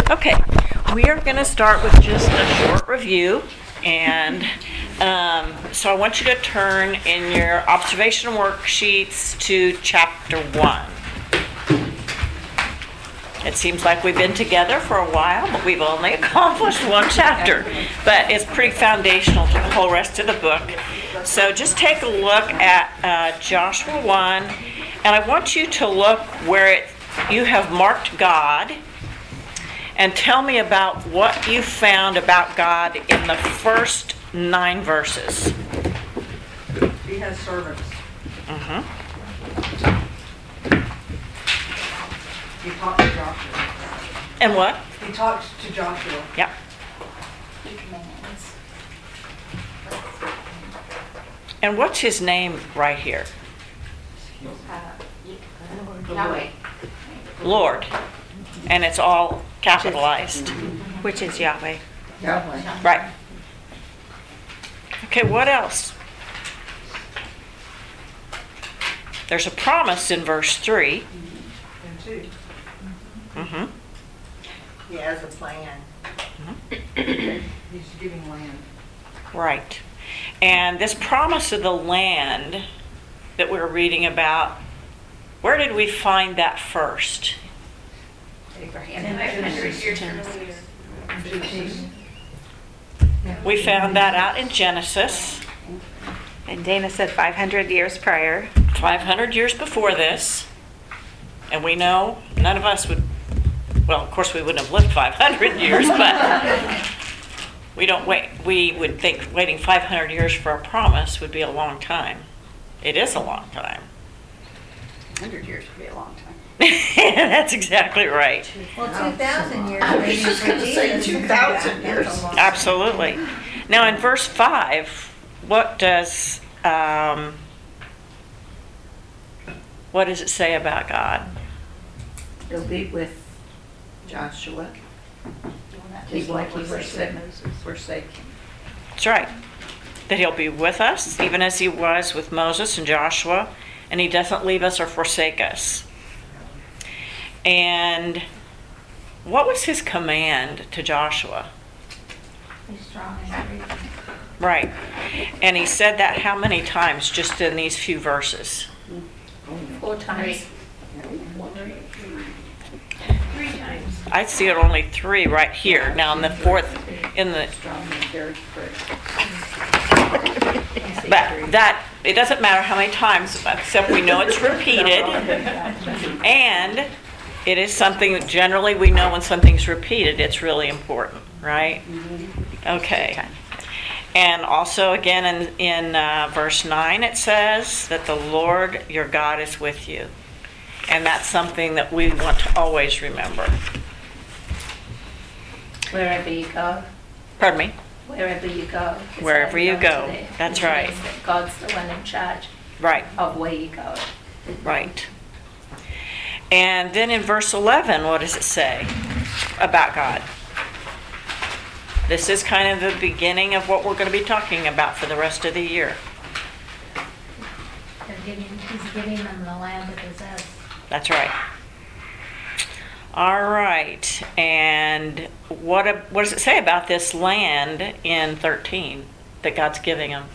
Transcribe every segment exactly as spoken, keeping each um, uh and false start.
Okay, we are going to start with just a short review, and um, so I want you to turn in your observation worksheets to chapter one. It seems like we've been together for a while, but we've only accomplished one chapter, but it's pretty foundational to the whole rest of the book. So just take a look at uh, Joshua one, and I want you to look where it, you have marked God, and tell me about what you found about God in the first nine verses. He has servants. Mm-hmm. He talks to Joshua. And what? He talks to Joshua. Yep. And what's his name right here? Yahweh. Lord. And it's all capitalized. Which is Yahweh. Yahweh. Right. Okay, what else? There's a promise in verse three. And two. Mm-hmm. He has a plan. Mm-hmm. He's giving land. Right. And this promise of the land that we're reading about, where did we find that first? Abraham. We found that out in Genesis, And Dana said five hundred years prior. five hundred years before this. And we know none of us would, well, of course we wouldn't have lived five hundred years, but we don't wait. We would think waiting five hundred years for a promise would be a long time. It is a long time. one hundred years would be a long time. That's exactly right. Well, two thousand years. I was waiting just for gonna say Jesus to come two back. thousand That's a years. long time. Absolutely. Now in verse five, what does um, what does it say about God? He'll be with Joshua. Just like he forsake forsake him. That's right. That he'll be with us, even as he was with Moses and Joshua, and he doesn't leave us or forsake us. And what was his command to Joshua? Be strong and courageous. Right. And he said that how many times just in these few verses? Four times. Three times. I see it only three right here. Now in the fourth, in the, Strong and very quick. but that, it doesn't matter how many times, except we know it's repeated. And it is something that generally we know when something's repeated, it's really important, right? Okay. And also again in, in uh, verse nine it says that the Lord your God is with you. And that's something that we want to always remember. Wherever you go. Pardon me? Wherever you go. is Wherever where you you're go. today. That's Which right. means that God's the one in charge Right, of where you go. right. And then in verse eleven, what does it say about God? This is kind of the beginning of what we're going to be talking about for the rest of the year. They're giving, he's giving them the land to possess. That's right. All right. And what what does it say about this land in thirteen that God's giving them?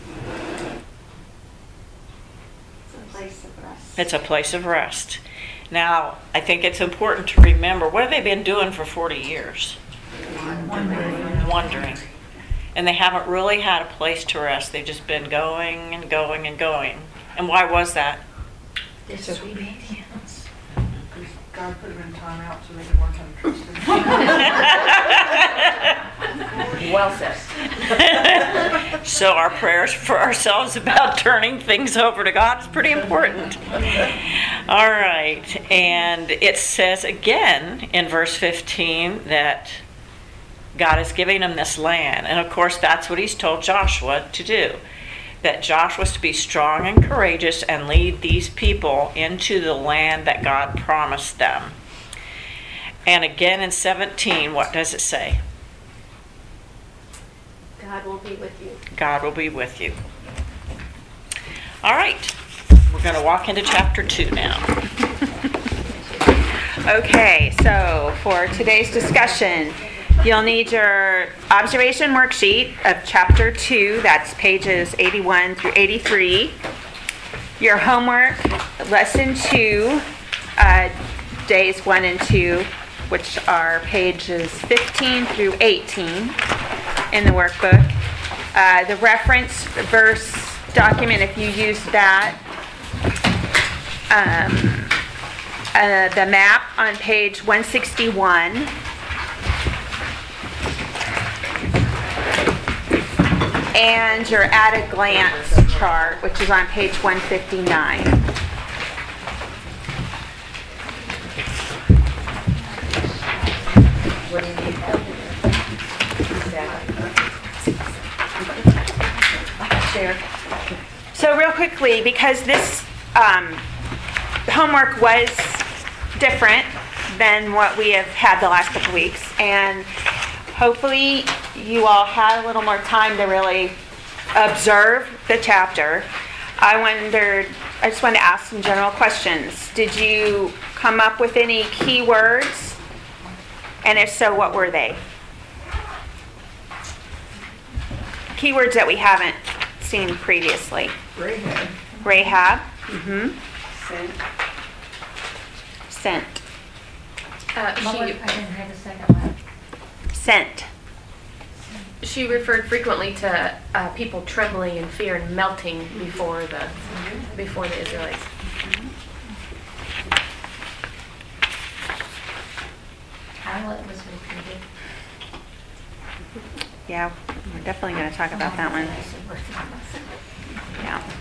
It's a place of rest. It's a place of rest. Now, I think it's important to remember, what have they been doing for forty years? Wandering. And they haven't really had a place to rest. They've just been going and going and going. And why was that? Disobedience. God put him in timeout so they could learn how to trust him. Well said. So our prayers for ourselves about turning things over to God is pretty important. All right. And it says again in verse fifteen that God is giving them this land. And of course, that's what he's told Joshua to do. That Joshua was to be strong and courageous and lead these people into the land that God promised them. And again in seventeen, what does it say? God will be with you. God will be with you. All right. We're going to walk into chapter two now. Okay, so for today's discussion, you'll need your observation worksheet of chapter two, that's pages eighty-one through eighty-three. Your homework, lesson two, uh, days one and two, which are pages fifteen through eighteen in the workbook. Uh, the reference verse document, if you use that. Um, uh, the map on page one sixty-one. And your at a glance chart, which is on page one fifty-nine. What do you need help with? Share. So real quickly, because this um, homework was different than what we have had the last couple weeks, and hopefully you all had a little more time to really observe the chapter. I wondered, I just wanted to ask some general questions. Did you come up with any key words? And if so, what were they? Keywords that we haven't seen previously. Rahab. Rahab. Mm-hmm. Sent. Sent. What Uh, was, I she, didn't hear the second one. Sent. she referred frequently to uh, people trembling in fear and melting before the before the Israelites. Pilate was repeated. Yeah, we're definitely going to talk about that one. Yeah.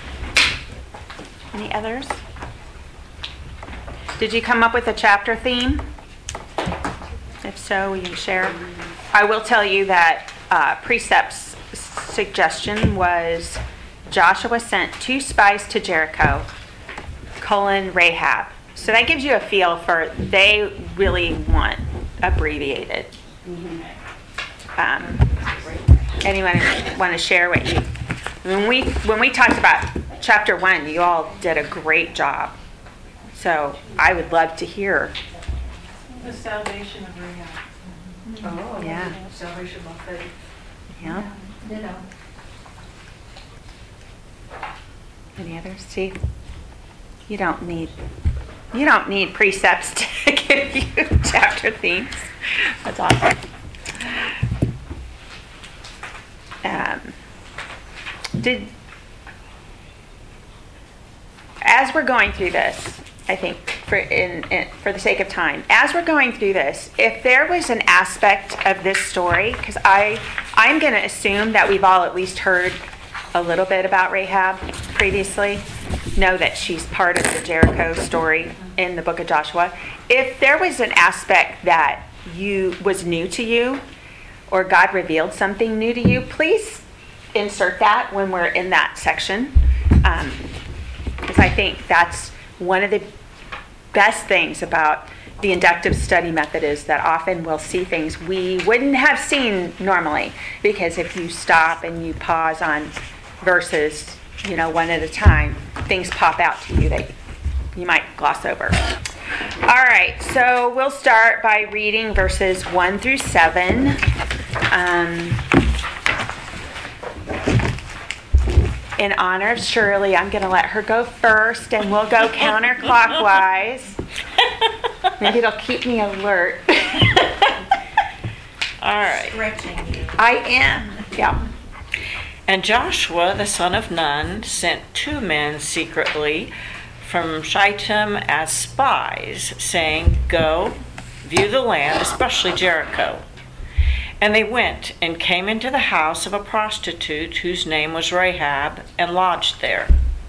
Any others? Did you come up with a chapter theme? If so, you can share. I will tell you that uh, Precept's suggestion was Joshua sent two spies to Jericho, colon Rahab. So that gives you a feel for, they really want abbreviated. Um, anyone want to share what you, when we, when we talked about chapter one, you all did a great job. So I would love to hear. The salvation of Rahab. Oh. Yeah. Salvation by faith. Yeah. Ditto. Any others? Steve? You don't need, you don't need precepts to give you chapter themes. That's awesome. Um, did, as we're going through this, I think for in, in for the sake of time, as we're going through this, if there was an aspect of this story, because I I'm going to assume that we've all at least heard a little bit about Rahab previously, know that she's part of the Jericho story in the book of Joshua. If there was an aspect that you was new to you, or God revealed something new to you, please insert that when we're in that section, um, because I think that's one of the best things about the inductive study method is that often we'll see things we wouldn't have seen normally, because if you stop and you pause on verses, you know, one at a time, things pop out to you that you might gloss over. All right, so we'll start by reading verses one through seven. Um, in honor of Shirley, I'm going to let her go first, and we'll go counterclockwise. Maybe it'll keep me alert. All right. Stretching you. I am. Yeah. And Joshua, the son of Nun, sent two men secretly from Shittim as spies, saying, "Go, view the land, especially Jericho." And they went and came into the house of a prostitute whose name was Rahab, and lodged there.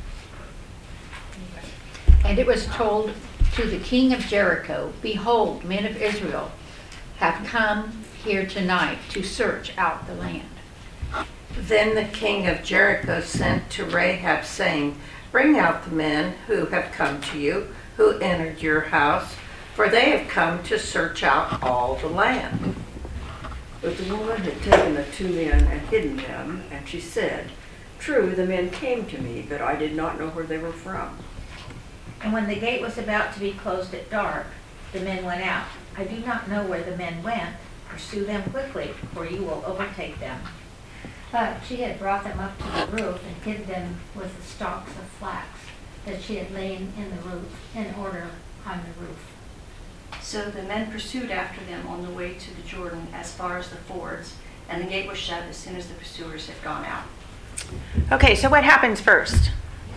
And it was told to the king of Jericho, "Behold, men of Israel have come here tonight to search out the land." Then the king of Jericho sent to Rahab, saying, "Bring out the men who have come to you, who entered your house, for they have come to search out all the land." But the woman had taken the two men and hidden them, and she said, "True, the men came to me, but I did not know where they were from." And when the gate was about to be closed at dark, the men went out. I do not know where the men went. Pursue them quickly, or you will overtake them. But she had brought them up to the roof and hid them with the stalks of flax that she had lain in the roof, in order on the roof. So the men pursued after them on the way to the Jordan as far as the fords, and the gate was shut as soon as the pursuers had gone out. Okay, so what happens first?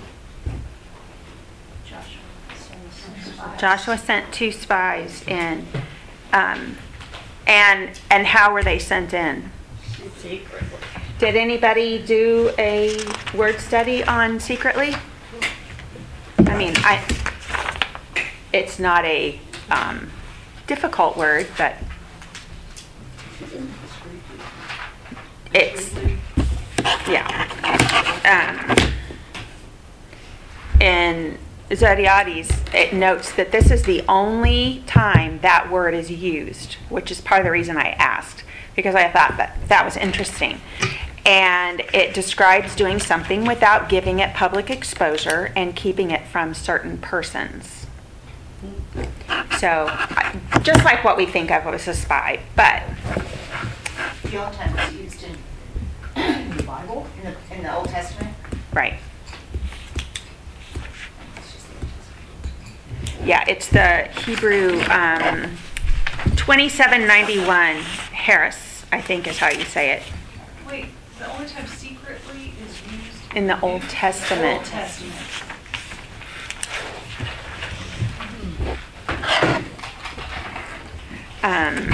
Joshua sends spies. Joshua sent two spies in. Um, and and how were they sent in? Secretly. Did anybody do a word study on secretly? I mean, I. It's not a um, difficult word, but it's yeah. Um, in Zodhiates, it notes that this is the only time that word is used, which is part of the reason I asked, because I thought that that was interesting. And it describes doing something without giving it public exposure and keeping it from certain persons. So, I- just like what we think of as a spy, but The Old Time was used in, in the Bible, in the, in the Old Testament. right. It's just the Old Testament. Yeah, it's the Hebrew um, twenty-seven ninety-one Harris, I think is how you say it, Wait, the only time secretly is used in the Old Testament. Old Testament. Um,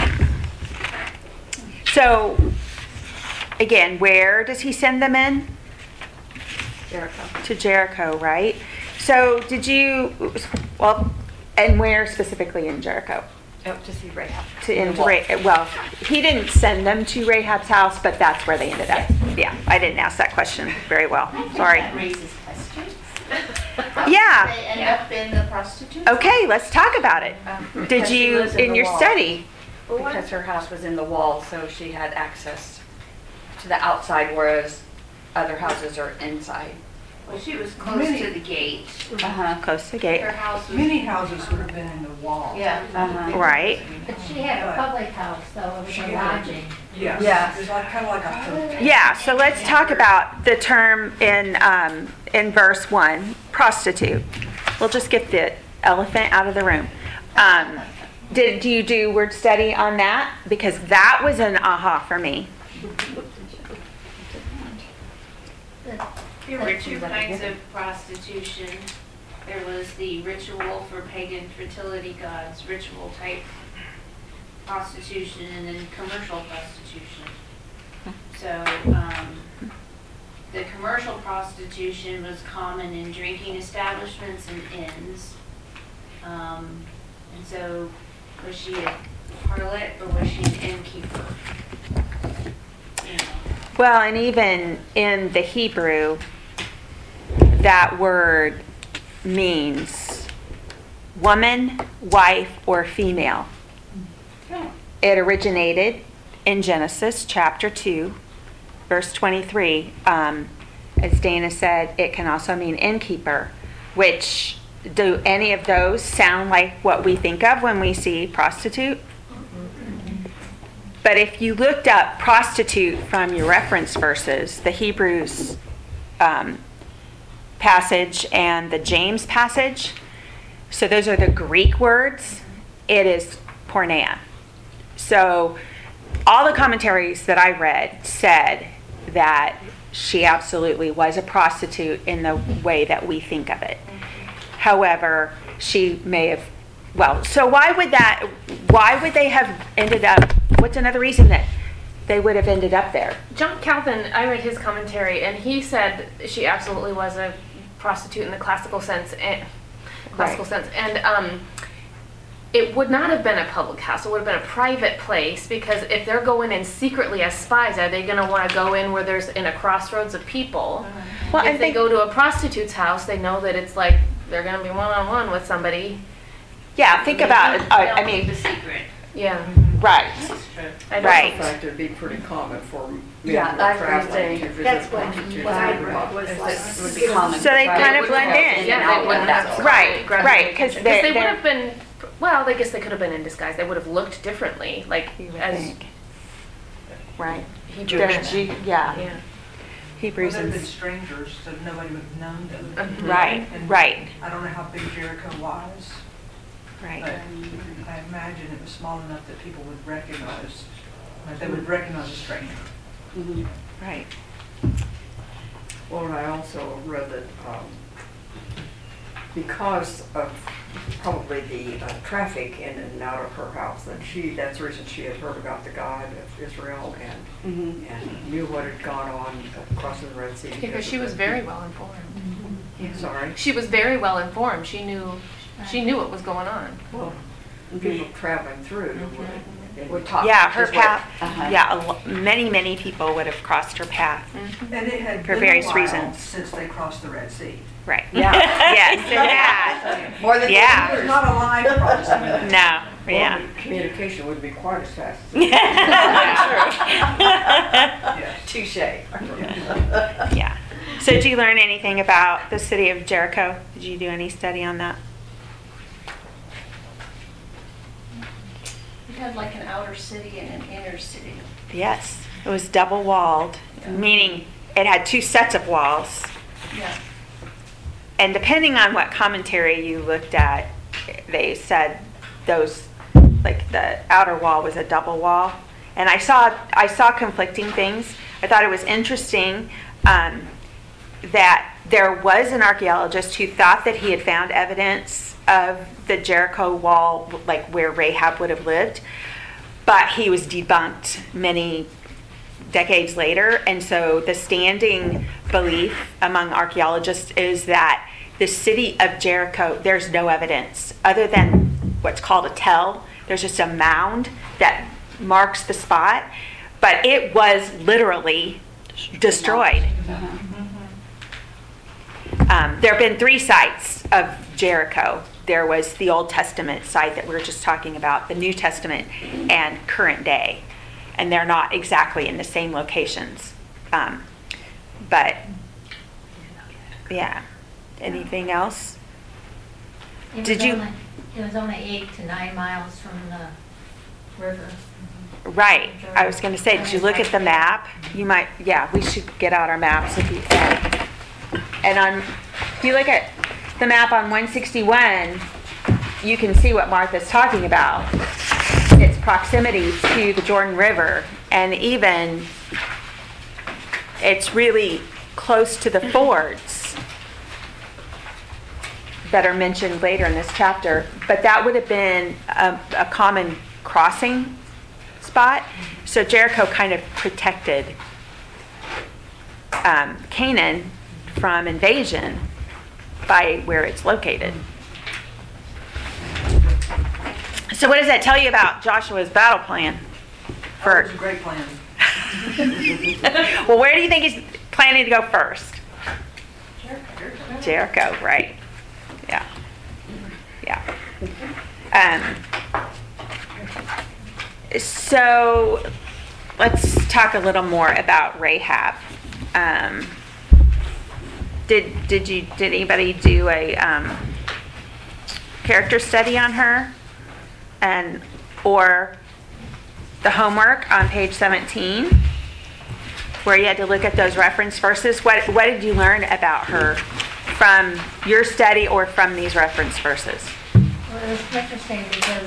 so, again, where does he send them in? Jericho. To Jericho, right? So, did you, well, and where specifically in Jericho? Oh, to see Rahab. To in Ra- well, he didn't send them to Rahab's house, but that's where they ended up. Yeah, I didn't ask that question very well. Sorry. That raises questions. Yeah. They end up in the prostitute? Okay, let's talk about it. Did Because she you, lives in in the your wall. study? Because her house was in the wall, so she had access to the outside, whereas other houses are inside. Well, she was close Many- to the gate. Uh-huh. Close to the gate. Her house was, Many houses would have been in the wall. yeah. Uh-huh. Right. But she had a public house, though, it was She a had- lodging. Yes. Yeah. It's like, kind of like a hotel. Yeah, so let's talk about the term in, um, in verse one, prostitute. We'll just get the elephant out of the room. Um, did, do you do word study on that? Because that was an aha for me. There were two kinds of prostitution. There was the ritual for pagan fertility gods, ritual type prostitution, and then commercial prostitution. So, um, the commercial prostitution was common in drinking establishments and inns. Um, and so, was she a harlot or was she an innkeeper? You know. Well, and even in the Hebrew, that word means woman, wife, or female. It originated in Genesis chapter two, verse twenty-three. Um, as Dana said, it can also mean innkeeper, which, do any of those sound like what we think of when we see prostitute? But if you looked up prostitute from your reference verses, the Hebrews um, passage and the James passage, so those are the Greek words, it is porneia. So all the commentaries that I read said that she absolutely was a prostitute in the way that we think of it. However, she may have, well, so why would that, why would they have ended up, what's another reason that they would have ended up there? John Calvin, I read his commentary, and he said she absolutely was a prostitute in the classical sense, and, classical sense, and um, it would not have been a public house. It would have been a private place, because if they're going in secretly as spies, are they going to want to go in where there's in a crossroads of people? Well, if and they think- go to a prostitute's house, they know that it's like they're going to be one-on-one with somebody. Yeah, think about, uh, I mean, The secret. Yeah. right, I don't right. In fact, it'd be pretty common for men Yeah, who I are was gonna traveling say, to visit that's what- prostitutes. what I They would read walk- was it like- would be common. So they Right. kind They of wouldn't blend have- in. Yeah, they wouldn't have. Right, right, because Because they, they would they're, have been well, I guess they could have been in disguise. They would have looked differently, like You would as think. Right. Hebrew The women. Ju- Yeah. Yeah. Well, Hebrews they've been and, strangers, so nobody would have known them. Mhm. right, And right, I don't know how big Jericho was, but right. I imagine it was small enough that people would recognize, that they would recognize a stranger. Mhm. Right. Well, and I also read that um, because of probably the uh, traffic in and out of her house, that she, that's the reason she had heard about the God of Israel and, Mhm. and knew what had gone on crossing the Red Sea. Because she of was the- very well informed. Sorry? She was very well informed. She knew, she knew what was going on. Well, people traveling through would. Would talk. Yeah, her just what- path, uh-huh. yeah, a lo- many, many people would have crossed her path. And it had For been various a while reasons. since they crossed the Red Sea. Right. Yeah. Yes, it has. More than Yeah. It was not a live crossing. No, Well, yeah. the communication wouldn't be quite as fast. Yes. Touche. Yeah. So did you learn anything about the city of Jericho? Did you do any study on that? It had like an outer city and an inner city. Yes. It was double walled, meaning it had two sets of walls. Yeah. And depending on what commentary you looked at, they said those, like the outer wall was a double wall. And I saw, I saw conflicting things. I thought it was interesting um, that there was an archaeologist who thought that he had found evidence of the Jericho wall, like where Rahab would have lived, but he was debunked many decades later. And so the standing belief among archaeologists is that the city of Jericho, there's no evidence other than what's called a tell. There's just a mound that marks the spot, but it was literally destroyed. Um, there have been three sites of Jericho. There was the Old Testament site that we were just talking about, the New Testament, and current day. And they're not exactly in the same locations. Um, but, yeah. Anything else? It was Did you- only- It was only eight to nine miles from the river. Right. I was going to say, did you look at the map? You might, yeah, we should get out our maps if you, uh, and on, if you look at the map on one sixty-one, you can see what Martha's talking about. Its proximity to the Jordan River, and even it's really close to the fords that are mentioned later in this chapter. But that would have been a, a common crossing spot. So Jericho kind of protected um, Canaan from invasion by where it's located. So what does that tell you about Joshua's battle plan? That was a great plan. Well, where do you think he's planning to go first? Jericho, right. Yeah. Yeah. Um, so let's talk a little more about Rahab. Um, did did you did anybody do a um, character study on her, and or the homework on page seventeen, where you had to look at those reference verses? What what did you learn about her from your study or from these reference verses? Well, it was interesting because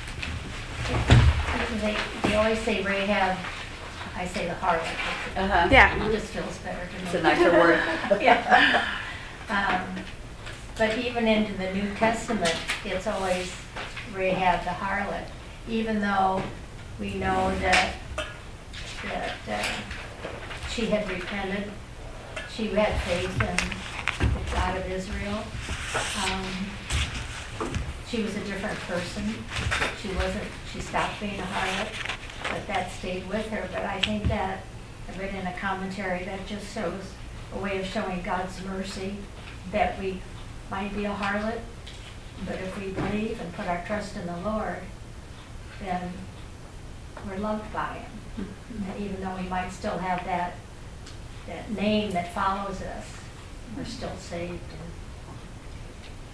they, they always say Rahab, I say the harlot. Uh-huh. Yeah. It just feels better to me. It's a nicer word. Yeah. Um, But even into the New Testament, it's always Rahab the harlot, even though we know that, that uh, she had repented, she had faith in the God of Israel. Um, She was a different person. She wasn't, she stopped being a harlot, but that stayed with her. But I think that, I read in a commentary, that just shows a way of showing God's mercy, that we might be a harlot, but if we believe and put our trust in the Lord, then we're loved by Him. And even though we might still have that, that name that follows us, we're still saved.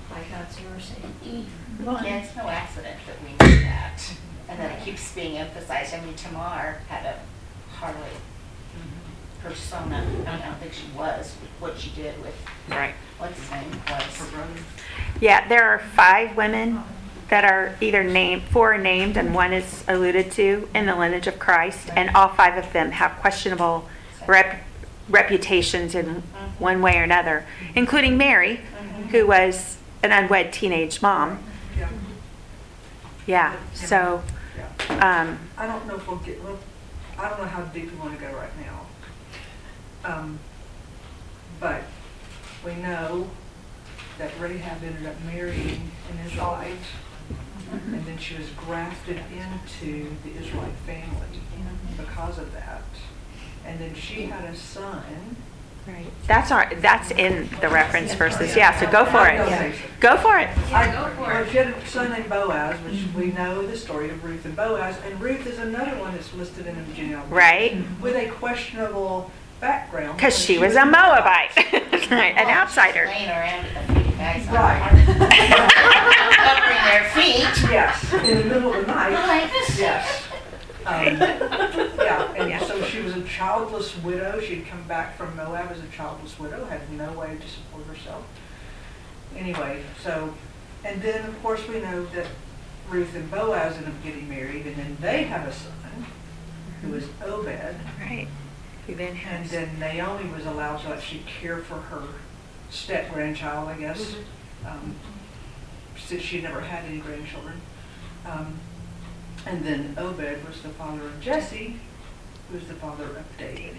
by God's mercy. Yeah, it's no accident that we know that. And then it keeps being emphasized. I mean, Tamar had a hardly persona. I mean, I don't think she was what she did with Right. what's his name was. Her brother. Yeah, there are five women that are either named, four are named and one is alluded to in the lineage of Christ, and all five of them have questionable rep, reputations in one way or another, including Mary, who was an unwed teenage mom. Yeah. Yeah, so, Yeah. um, I don't know if we'll get, well, I don't know how deep we want to go right now. Um, but we know that Rahab ended up marrying an Israelite, and then she was grafted into the Israelite family because of that. And then she had a son. right, that's our, that's in the reference verses, yeah, so go for it. Go for it. I, go for it. She had a son named Boaz, which we know the story of Ruth and Boaz, and Ruth is another one that's listed in the genealogy. Right. With a questionable background. Because she was a Moabite, right, an outsider. Laying around with the feet guys on Right. covering their feet. Yes, in the middle of the night. Right. Yes. Um, yeah, and Yeah. so she was a childless widow. She'd come back from Moab as a childless widow, had no way to support herself. Anyway, so, and then of course we know that Ruth and Boaz end up getting married, and then they have a son who is Obed. Right. Who then And has, then Naomi was allowed to actually care for her step-grandchild, I guess, um, since she never had any grandchildren. Um, and then Obed was the father of Jesse, who was the father of David.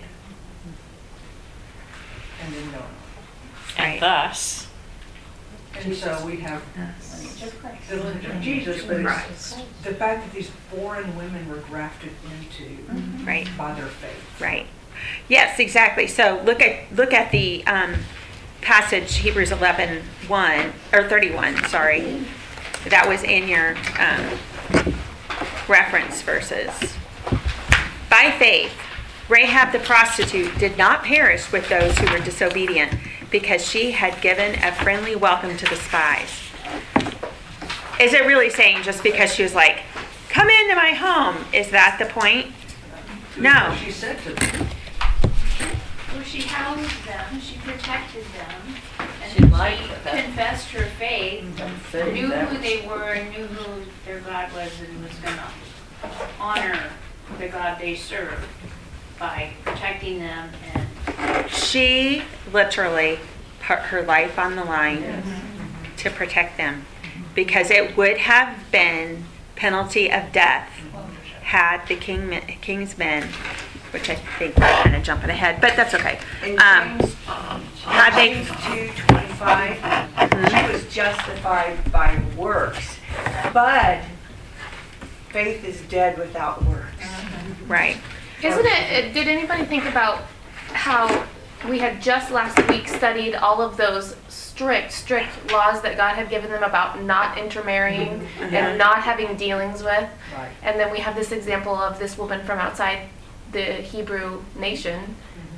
And then going on. And Right. thus, And so we have Lineage of Christ. the lineage of Jesus, but it's the fact that these foreign women were grafted into right. by their faith. Right. Yes, exactly. So look at look at the um, passage Hebrews eleven one or thirty-one. Sorry, that was in your um, reference verses. By faith, Rahab the prostitute did not perish with those who were disobedient, because she had given a friendly welcome to the spies. Is it really saying just because she was like, "Come into my home"? Is that the point? No. She said to them. Well, she housed them, she protected them, She and she liked them. confessed her faith, Saved knew them. who they were, and knew who their God was, and was gonna honor the God they served by protecting them and She literally put her life on the line to protect them, because it would have been penalty of death had the king, king's men, which I think we're kind of jumping ahead, but that's okay. In Um, James, had they- James two twenty-five, she was justified by works, but faith is dead without works. Right. Isn't it, did anybody think about how we had just last week studied all of those strict, strict laws that God had given them about not intermarrying and not having dealings with? Right. And then we have this example of this woman from outside the Hebrew nation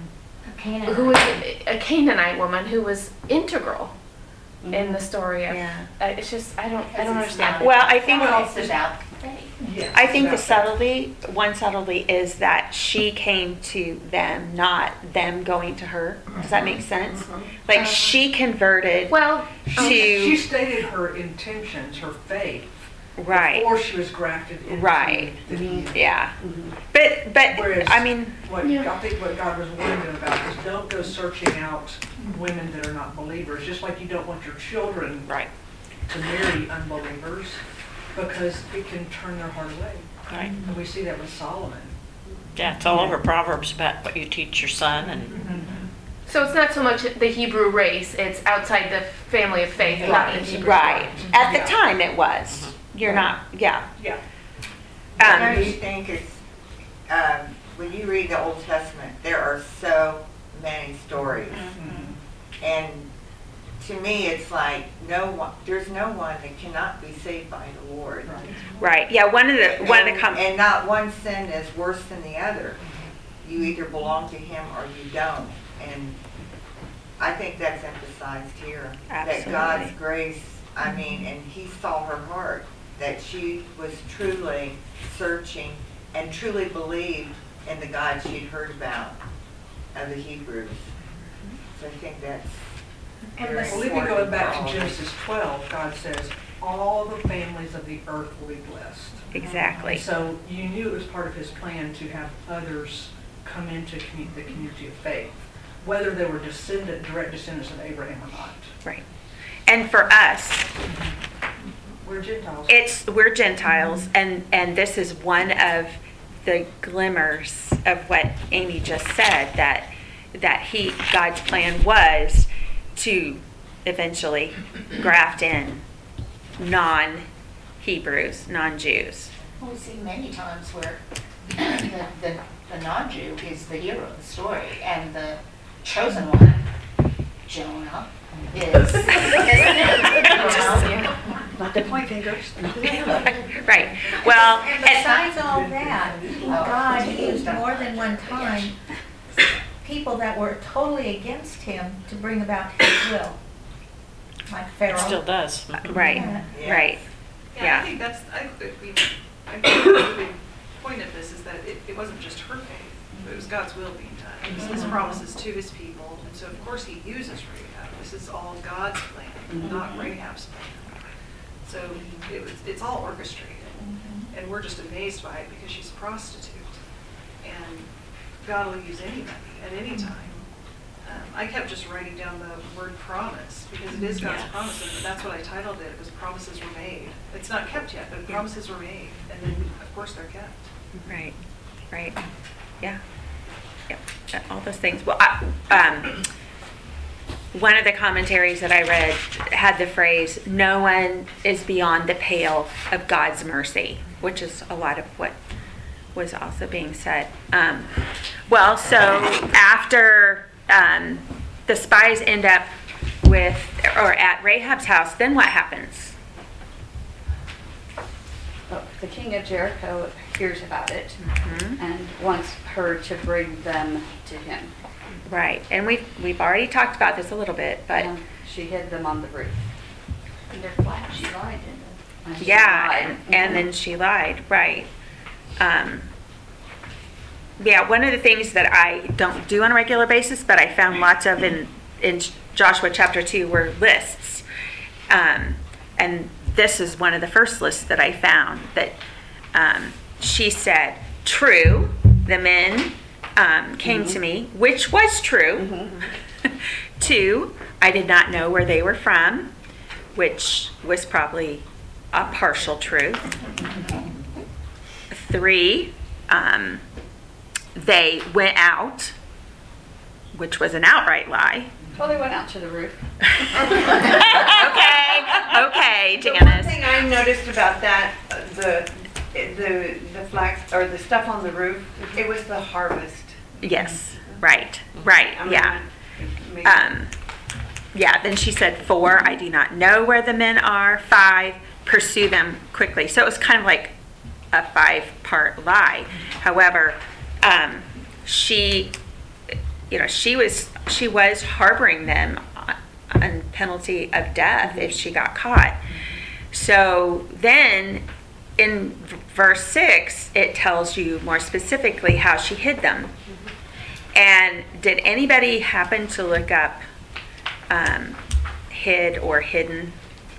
A Canaanite. who was a Canaanite woman who was integral in the story of, Yeah. uh, it's just, I don't, I don't understand. Well, I think It's about faith. Yes, I think the exactly. subtlety, one subtlety is that she came to them, not them going to her. Does that make sense? Like she converted Well, She to, stated her intentions, her faith, right, before she was grafted into Right. the heathen. yeah. But, but, Whereas- I mean, What I think what God was warning them about is don't go searching out women that are not believers, just like you don't want your children right, to marry unbelievers, because it can turn their heart away. right. And we see that with Solomon. Yeah, it's all over Proverbs about what you teach your son, and so it's not so much the Hebrew race, it's outside the family of faith, not in Hebrew. right. At the Yeah. time it was. You're not, yeah. Yeah. Don't Um, you think it's, um, when you read the Old Testament, there are so many stories. And to me, it's like, no one, there's no one that cannot be saved by the Lord. right, yeah, one of the, one of the, And- com- And not one sin is worse than the other. You either belong to Him or you don't. And I think that's emphasized here. That God's Absolutely. grace I mean, and he saw her heart, that she was truly searching and truly believed in the God she'd heard about of the Hebrews. So I think that's And very well, even important going back for all to of us. Genesis twelve, God says, all the families of the earth will be blessed. Exactly. And so you knew it was part of his plan to have others come into commu- the community of faith, whether they were descendant, direct descendants of Abraham or not. Right. And for us, We're Gentiles. it's we're Gentiles, and and this is one of the glimmers of what Amy just said, that that he God's plan was to eventually graft in non-Hebrews, non-Jews. Well, we see many times where the, the, the non-Jew is the hero of the story, and the chosen one, Jonah, is, is Not to point fingers. Right. Well, And and, besides all that, God used more than one time people that were totally against him to bring about his will. Like Pharaoh. It still does. right, Yeah. right. Yeah, Yeah. I think that's, I think, we- I think the big point of this is that it, it wasn't just her faith, but it was God's will being done. It was his promises to his people, and so of course he uses Rahab. This is all God's plan, not Rahab's plan. So it was, it's all orchestrated, and we're just amazed by it because she's a prostitute. And God will use anybody at any time. Um, I kept just writing down the word promise because it is God's Yes. promise, and that's what I titled it. It was promises were made. It's not kept yet, but promises were made, and then of course they're kept. Right, right, yeah, yep, uh, all those things. Well, I, um, one of the commentaries that I read had the phrase, "No one is beyond the pale of God's mercy," which is a lot of what was also being said. Um, well, so after um, the spies end up with, or at Rahab's house, then what happens? Oh, the king of Jericho hears about it Mhm. and wants her to bring them to him. Right, and we've, we've already talked about this a little bit, but And she hid them on the roof. And they're flat, she lied, didn't And she yeah, lied. and, and then she lied, right. Um, yeah, one of the things that I don't do on a regular basis, but I found lots of in, in Joshua chapter two were lists. Um, and this is one of the first lists that I found, that um, she said, true, the men um, came to me, which was true. Two, I did not know where they were from, which was probably a partial truth. Three, um, they went out, which was an outright lie. Well, they went out to the roof. Okay, okay, The one Janice. thing I noticed about that, uh, the, the, the flax, or the stuff on the roof, it was the harvest. Yes, right, right, I mean, yeah. maybe- Um, yeah, then she said, four, I do not know where the men are. Five, pursue them quickly. So it was kind of like a five-part lie. However, um, she, you know, she was she was harboring them on, on penalty of death if she got caught. So then, in v- verse six, it tells you more specifically how she hid them. And did anybody happen to look up um, hid or hidden?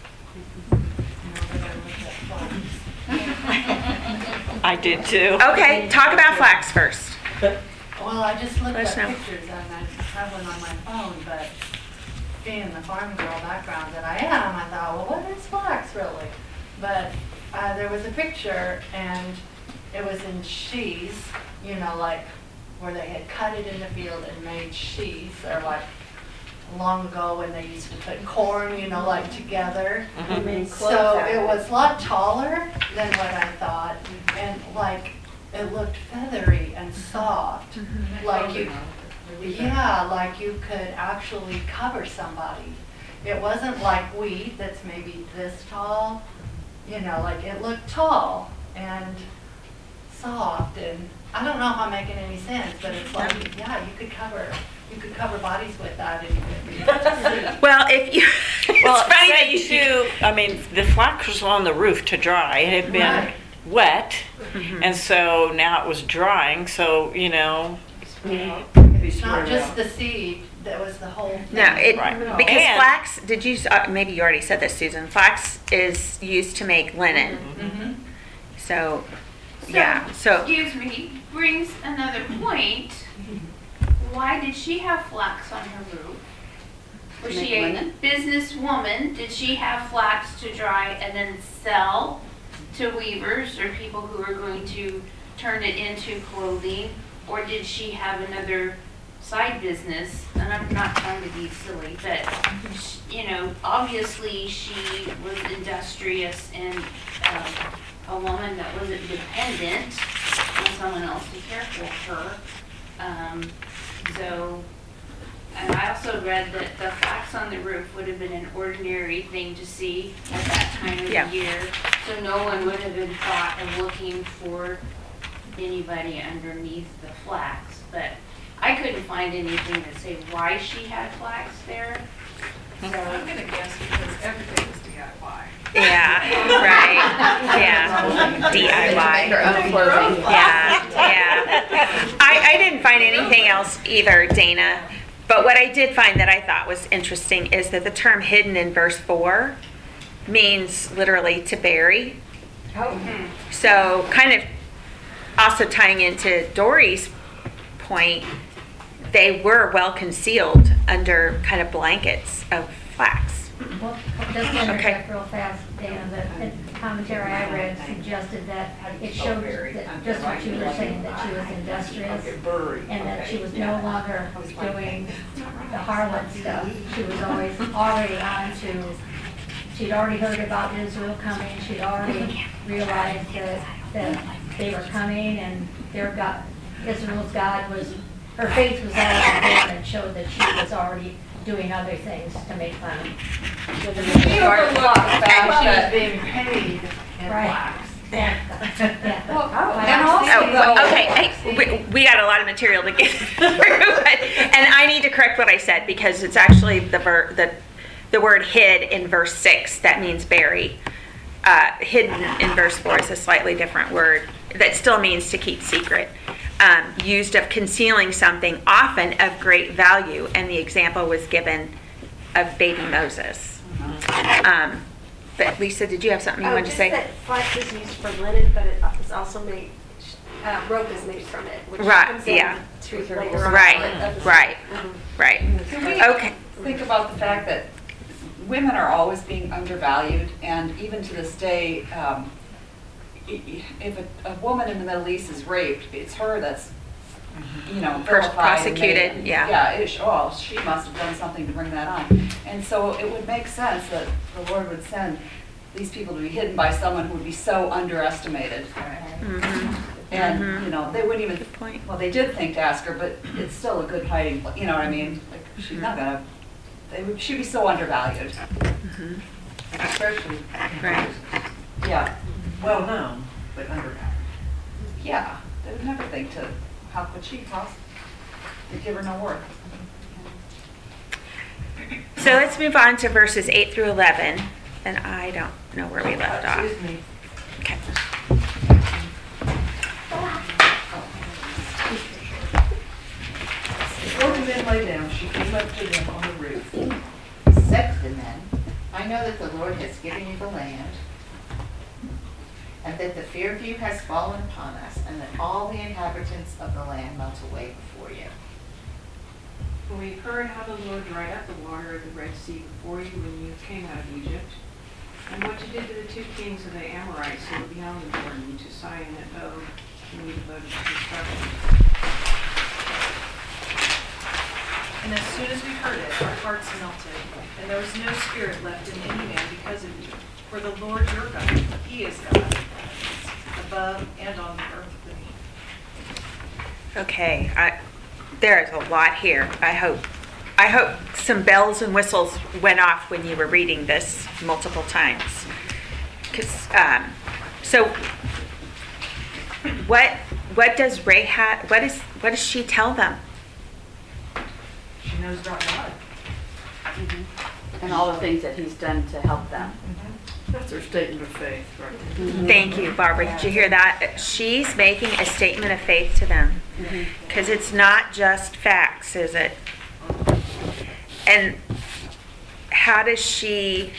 I did too. Okay, talk about flax first. Well, I just looked Let us at know. pictures and I have one on my phone, but being the farm girl background that I am, I thought, well, what is flax really? But uh, there was a picture and it was in sheaves, you know, like where they had cut it in the field and made sheaves, or like long ago when they used to put corn, you know, like together. Mhm. Made clothes So out it of was a lot taller than what I thought, and like, it looked feathery and soft, like you, yeah, like you could actually cover somebody. It wasn't like wheat that's maybe this tall, you know, like it looked tall and soft, and I don't know if I'm making any sense, but it's like, yeah, you could cover, you could cover bodies with that and you could see. Well, if you Well, it's funny that funny you too, I mean, the flax was on the roof to dry. It had been Right. wet, and so now it was drying, so, you know. It's not just the seed, that was the whole thing. No, it, Right. because And- flax, did you, uh, maybe you already said this, Susan, flax is used to make linen. Mhm. So, yeah, so, Excuse me, brings another point. Why did she have flax on her roof? Was To she make a linen? businesswoman? Did she have flax to dry and then sell to weavers or people who are going to turn it into clothing? Or did she have another side business? And I'm not trying to be silly, but, sh- you know, obviously she was industrious and um, a woman that wasn't dependent on someone else to care for her. Um, so, and I also read that the flax on the roof would have been an ordinary thing to see at that time of Yeah. the year. So no one would have been thought of looking for anybody underneath the flax. But I couldn't find anything to say why she had flax there. I'm gonna guess because everything was D I Y. yeah, right, yeah, D I Y. Make her own clothing. Yeah, yeah. I, I didn't find anything else either, Dana. But what I did find that I thought was interesting is that the term hidden in verse four means literally to bury. Oh. So kind of also tying into Dory's point, they were well concealed under kind of blankets of flax. Well, just to Okay. interject real fast, Dan, the the commentary I read suggested that it showed that, just what you were saying, that she was industrious and that she was no longer doing the harlot stuff. She was always already on to, she'd already heard about Israel coming, she'd already realized that, that they were coming and their God, Israel's God was, her faith was already there and showed that she was already doing other things to make money. She overlooked the fact she was being paid in Right. flax. Yeah. Yeah. And also, Oh, okay, hey, we, we got a lot of material to get through, but- and I need to correct what I said because it's actually the ver, the, the word hid in verse six, that means bury. Uh, hidden in verse four is a slightly different word that still means to keep secret. Um, used of concealing something, often of great value, and the example was given of baby Moses. Um, but Lisa, did you have something you Oh, wanted to just say? that flax is used for linen, but it is also made, uh, rope is made from it, which Right, comes in yeah. to later on. Right, Of- right, Mhm. right. Can we Okay. think about the fact that women are always being undervalued, and even to this day, um, i- i- if a, a woman in the Middle East is raped, it's her that's, you know, Pers- vilified and prosecuted, made- yeah. Yeah, it, sh- oh, she must have done something to bring that on. And so it would make sense that the Lord would send these people to be hidden by someone who would be so underestimated. Mhm. And, Mhm. you know, they wouldn't even, Good point. well, they did think to ask her, but it's still a good hiding, pla- you know what I mean? Like, she's not gonna, they would, she'd be so undervalued. Mhm. Especially, Right. Yeah, well known, but undervalued. yeah, they would never think to, how could she cost, they'd give her no worth. So let's move on to verses eight through eleven, and I don't know where we left off. Excuse me. Okay. Before the men lay down, she came up to them on the roof. Said to the men, I know that the Lord has given you the land, and that the fear of you has fallen upon us, and that all the inhabitants of the land melt away before you. For we heard how the Lord dried up the water of the Red Sea before you when you came out of Egypt, and what you did to the two kings of the Amorites who were beyond the Jordan, to Sihon and Og, whom you devoted to destruction. And as soon as we heard it, our hearts melted, and there was no spirit left in any man because of you. For the Lord your God, He is God, above and on the earth beneath. Okay, I, there is a lot here. I hope, I hope some bells and whistles went off when you were reading this multiple times. 'Cause, um, so what, what does Rahab, what is, what does she tell them? She knows about God. and all the things that he's done to help them. That's her statement of faith, right? Thank you, Barbara. Did you hear that? She's making a statement of faith to them. Because it's not just facts, is it? And how does she...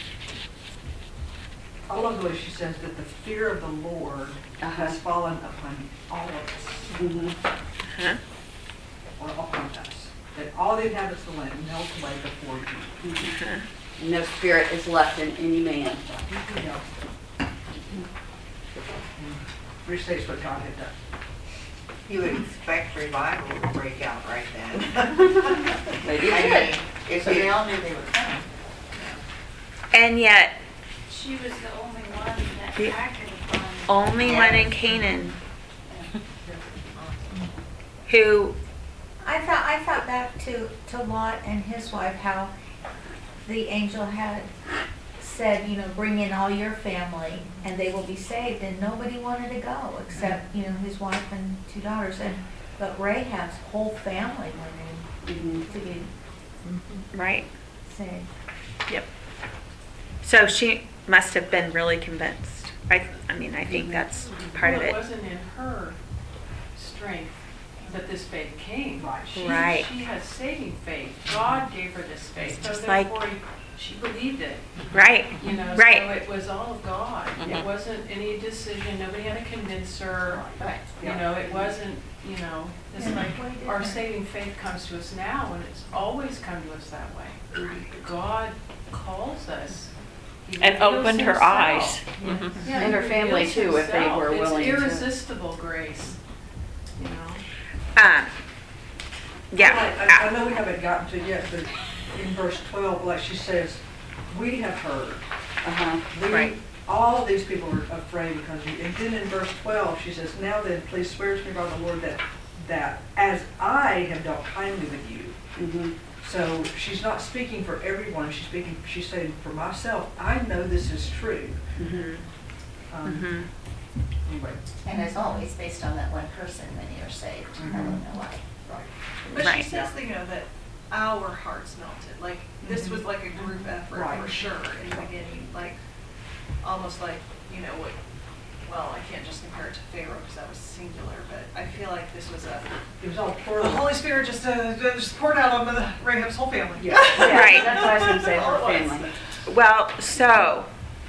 I love the way she says that the fear of the Lord has fallen upon all of us. Huh? Or upon us. That all the inhabitants of the land melt away before you. No spirit is left in any man. Restates what God had done. You would expect revival to break out right then. Maybe I it did. mean, if So you- they all knew they would come. And yet, She was the only one that The acted upon. only one in Canaan who... I thought, I thought back to, to Lot and his wife, how the angel had said, you know, bring in all your family and they will be saved, and nobody wanted to go except, you know, his wife and two daughters, and, but Rahab's whole family went in to be Right. saved. Yep. So she must have been really convinced. I, I mean, I think that's part of Well, it. it wasn't in her strength that this faith came. Right. She, Right. she had saving faith. God gave her this faith. So Just like- therefore, she believed it. Right. You know, Right. so it was all of God. Mhm. It wasn't any decision. Nobody had to convince her. Right. You know, it wasn't, you know, it's Yeah. like Way different. our saving faith comes to us now, and it's always come to us that way. God calls us. He And reveals opened her himself. eyes. Yeah. Mhm. Yeah, And her he family, reveals too, if they himself. were willing to. It's irresistible grace, you know. Um, yeah. I, I know we haven't gotten to it yet, but in verse twelve, like she says, we have heard. Uh-huh. We, Right. all these people are afraid because of you. And then in verse twelve, she says, now then, please swear to me by the Lord that, that as I have dealt kindly with you. Mm-hmm. So she's not speaking for everyone. She's speaking, she's saying for myself, I know this is true. Mm-hmm. Um, Mm-hmm. Anyway. And as always, based on that one person, many are saved. I don't know why. Right. But Right. she says, you know, that our hearts melted. Like, this was like a group effort Right. for sure in the beginning. Like, almost like, you know, what, well, I can't just compare it to Pharaoh because that was singular, but I feel like this was a, It was all the plural. Holy Spirit just, uh, just poured out on the Rahab's whole family. Yeah. Right. That's what I was going to say, All her at once. family. Well, so,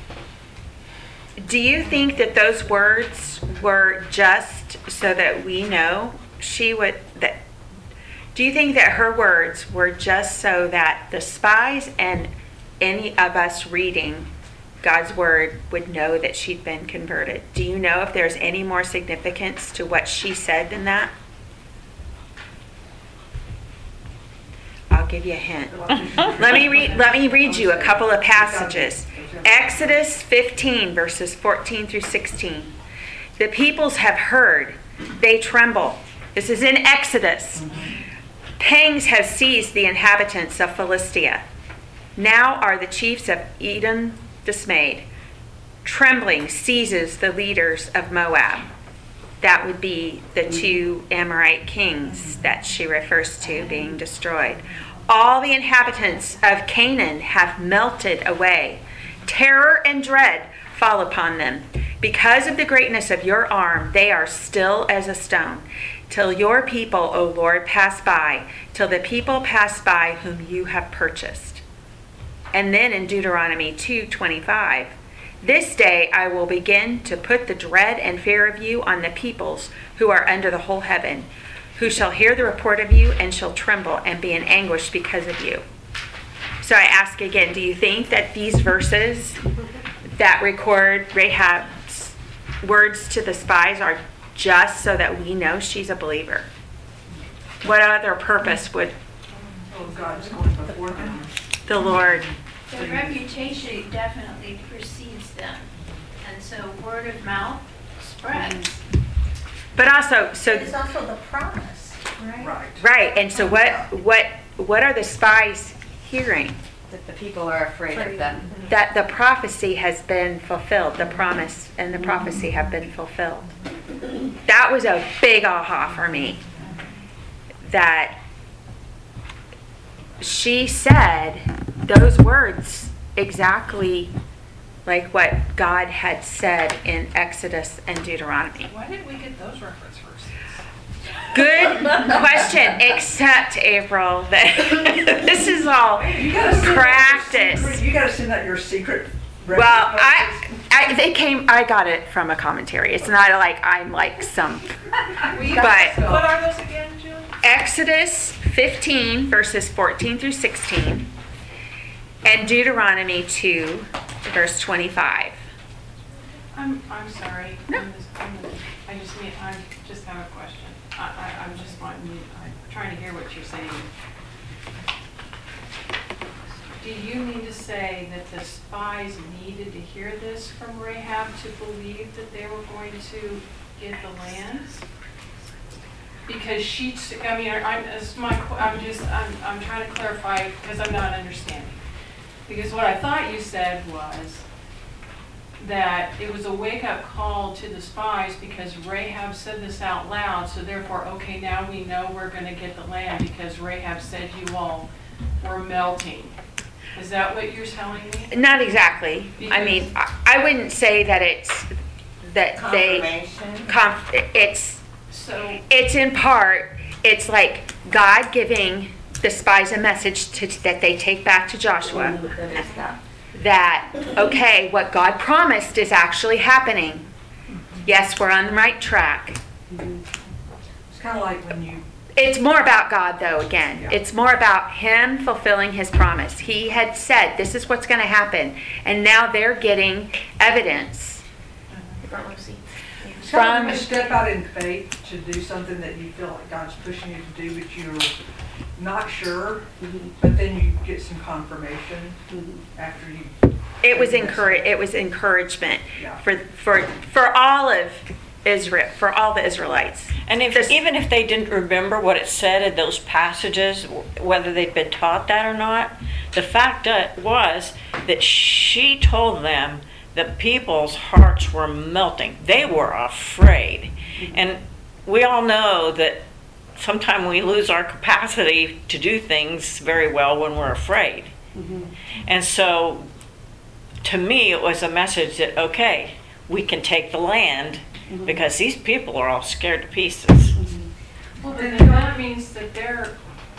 do you think that those words were just so that we know she would, that, do you think that her words were just so that the spies and any of us reading God's word would know that she'd been converted? Do you know if there's any more significance to what she said than that? I'll give you a hint. Let me read, let me read you a couple of passages. Exodus fifteen, verses fourteen through sixteen. The peoples have heard, they tremble. This is in Exodus. Pangs have seized the inhabitants of Philistia. Now are the chiefs of Edom dismayed. Trembling seizes the leaders of Moab. That would be the two Amorite kings that she refers to being destroyed. All the inhabitants of Canaan have melted away. Terror and dread fall upon them. Because of the greatness of your arm, they are still as a stone. Till your people, O Lord, pass by, till the people pass by whom you have purchased. And then in Deuteronomy two twenty-five, this day I will begin to put the dread and fear of you on the peoples who are under the whole heaven, who shall hear the report of you and shall tremble and be in anguish because of you. So I ask again, do you think that these verses that record Rahab's words to the spies are just so that we know she's a believer? What other purpose would Oh, God is going before them. the Lord? The reputation definitely precedes them, and so word of mouth spreads. But also, so It's also the promise, right? Right. right, and so what? What? What are the spies hearing? That the people are afraid of them. That the prophecy has been fulfilled. The promise and the prophecy have been fulfilled. That was a big aha for me. That she said, those words exactly like what God had said in Exodus and Deuteronomy. Why didn't we get those reference verses? Good question, except April, that this is all You gotta send out your practice. secret- You gotta send out your secret. Well, I, I, they came, I got it from a commentary. It's not like I'm like some, We- but What are those again, Julie? Exodus fifteen verses fourteen through sixteen and Deuteronomy two verse twenty-five. I'm, I'm sorry. No. I'm just, I'm, I just need, I just have a question. I, I, I'm just wanting, you- I'm trying to hear what you're saying. Do you mean to say that the spies needed to hear this from Rahab to believe that they were going to get the land? Because she, I mean, I'm, it's my, I'm just, I'm, I'm trying to clarify because I'm not understanding. Because what I thought you said was that it was a wake-up call to the spies because Rahab said this out loud, so therefore, okay, now we know we're going to get the land because Rahab said you all were melting. Is that what you're telling me? Not exactly. I mean, I, I wouldn't say that it's, that they, Confirmation. conf, it's, So, it's in part, it's like God giving the spies a message to, that they take back to Joshua. That, okay, what God promised is actually happening. Yes, we're on the right track. It's kind of like when you, It's more about God, though, again. It's more about Him fulfilling His promise. He had said, this is what's going to happen. And now they're getting evidence. it's kind of like a step out in faith to do something that you feel like God's pushing you to do, but you're not sure, but then you get some confirmation after you. It was encourage. It was encouragement Yeah. for for for all of Israel, for all the Israelites. And if, even if they didn't remember what it said in those passages, whether they'd been taught that or not, the fact that was that she told them that people's hearts were melting. They were afraid. And we all know that sometimes we lose our capacity to do things very well when we're afraid. Mm-hmm. And so, to me, it was a message that, okay, we can take the land because these people are all scared to pieces. well, then that means that they're,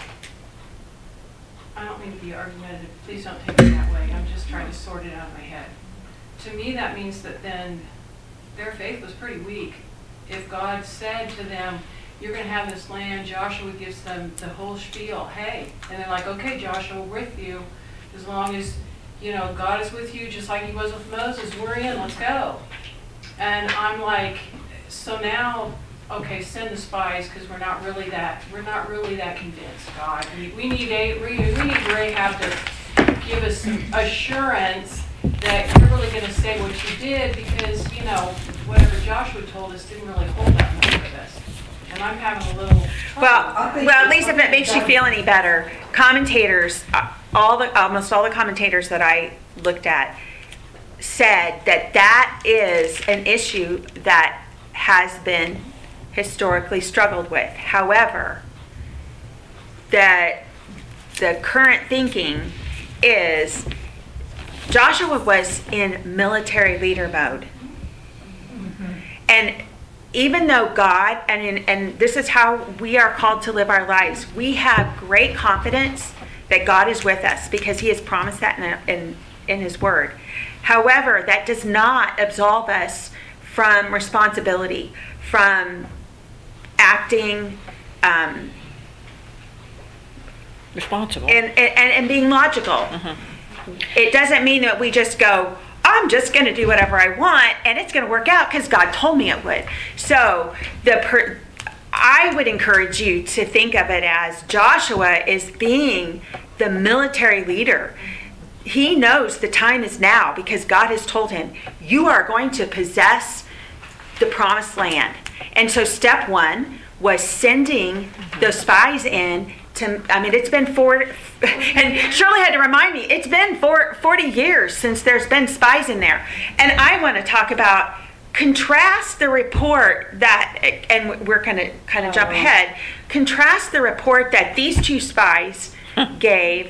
I don't mean to be argumentative, please don't take it that way. I'm just trying to sort it out in my head. To me, that means that then their faith was pretty weak. If God said to them, you're going to have this land, Joshua gives them the whole spiel, hey, and they're like, okay, Joshua, we're with you, as long as, you know, God is with you, just like He was with Moses, we're in, let's go. And I'm like, so now, okay, send the spies, because we're not really that, we're not really that convinced, God. We, we need a, we we need Rahab to give us some assurance that you're really going to say what you did, because, you know, whatever Joshua told us didn't really hold that much for this. And I'm having a little trouble. Well, well, at least if it makes you feel any better, commentators, uh, all the almost all the commentators that I looked at said that that is an issue that has been historically struggled with. However, that the current thinking is Joshua was in military leader mode. And even though God, and, in, and this is how we are called to live our lives, we have great confidence that God is with us because He has promised that in, in, in His Word. However, that does not absolve us from responsibility, from acting um, responsible and, and, and being logical. Mm-hmm. It doesn't mean that we just go, I'm just going to do whatever I want and it's going to work out because God told me it would. So the per, I would encourage you to think of it as Joshua is being the military leader. He knows the time is now because God has told him, you are going to possess the promised land. And so step one was sending those spies in to, I mean, it's been four, and Shirley had to remind me, it's been four, forty years since there's been spies in there. And I want to talk about, contrast the report that, and we're going to kind of jump ahead, contrast the report that these two spies gave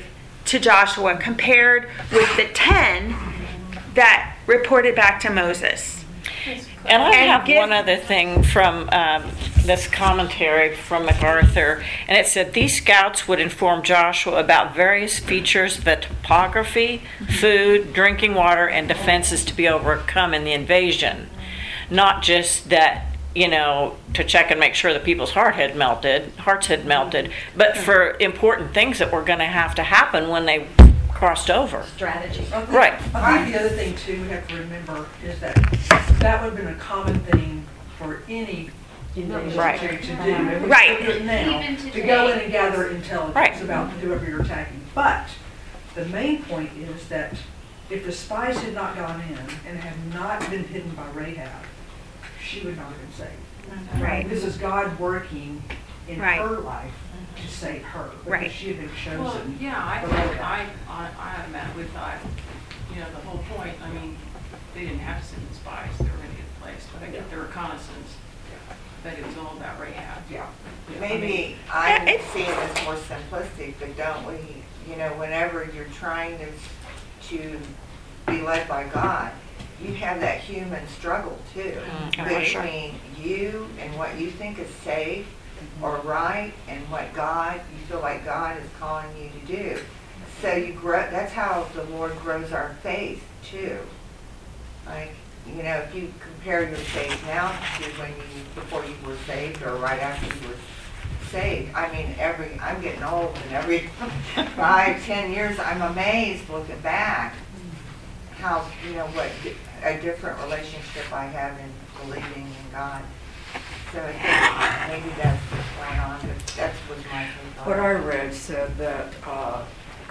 to Joshua compared with the ten that reported back to Moses. And I And have give- one other thing from um, this commentary from MacArthur, and it said these scouts would inform Joshua about various features of the topography, food, drinking water, and defenses to be overcome in the invasion. Not just that, you know, to check and make sure that people's heart had melted, hearts had melted, but for important things that were going to have to happen when they crossed over. Strategy. I think- Right. I think the other thing too we have to remember is that that would have been a common thing for any invasion Right. to to do. And we Right. still do it now, Even to go in today. and gather Right. intelligence about whoever you're attacking. But the main point is that if the spies had not gone in and had not been hidden by Rahab, she would not have been saved. Right. This is God working in Right. her life to save her Right. because she had been Well, chosen. yeah, I for think, Rahab. I, I, I met with, I, you know, the whole point, I mean, they didn't have to send the spies, they were gonna get placed, but I get the reconnaissance, but it was all about Rahab. Yeah. Yeah, I Maybe mean- I'm Yeah, it's- seeing this more simplistic, but don't we, you know, whenever you're trying to, to be led by God, you have that human struggle too, Mm, for sure. between you and what you think is safe or right and what God, you feel like God is calling you to do. So you grow, that's how the Lord grows our faith too. Like, you know, if you compare your faith now to when you, before you were saved or right after you were saved, I mean, every, I'm getting old and every five, ten years, I'm amazed looking back how, you know, what di- a different relationship I have in believing in God. So I think maybe that's what's going on, but that was my thought. What I read said that uh,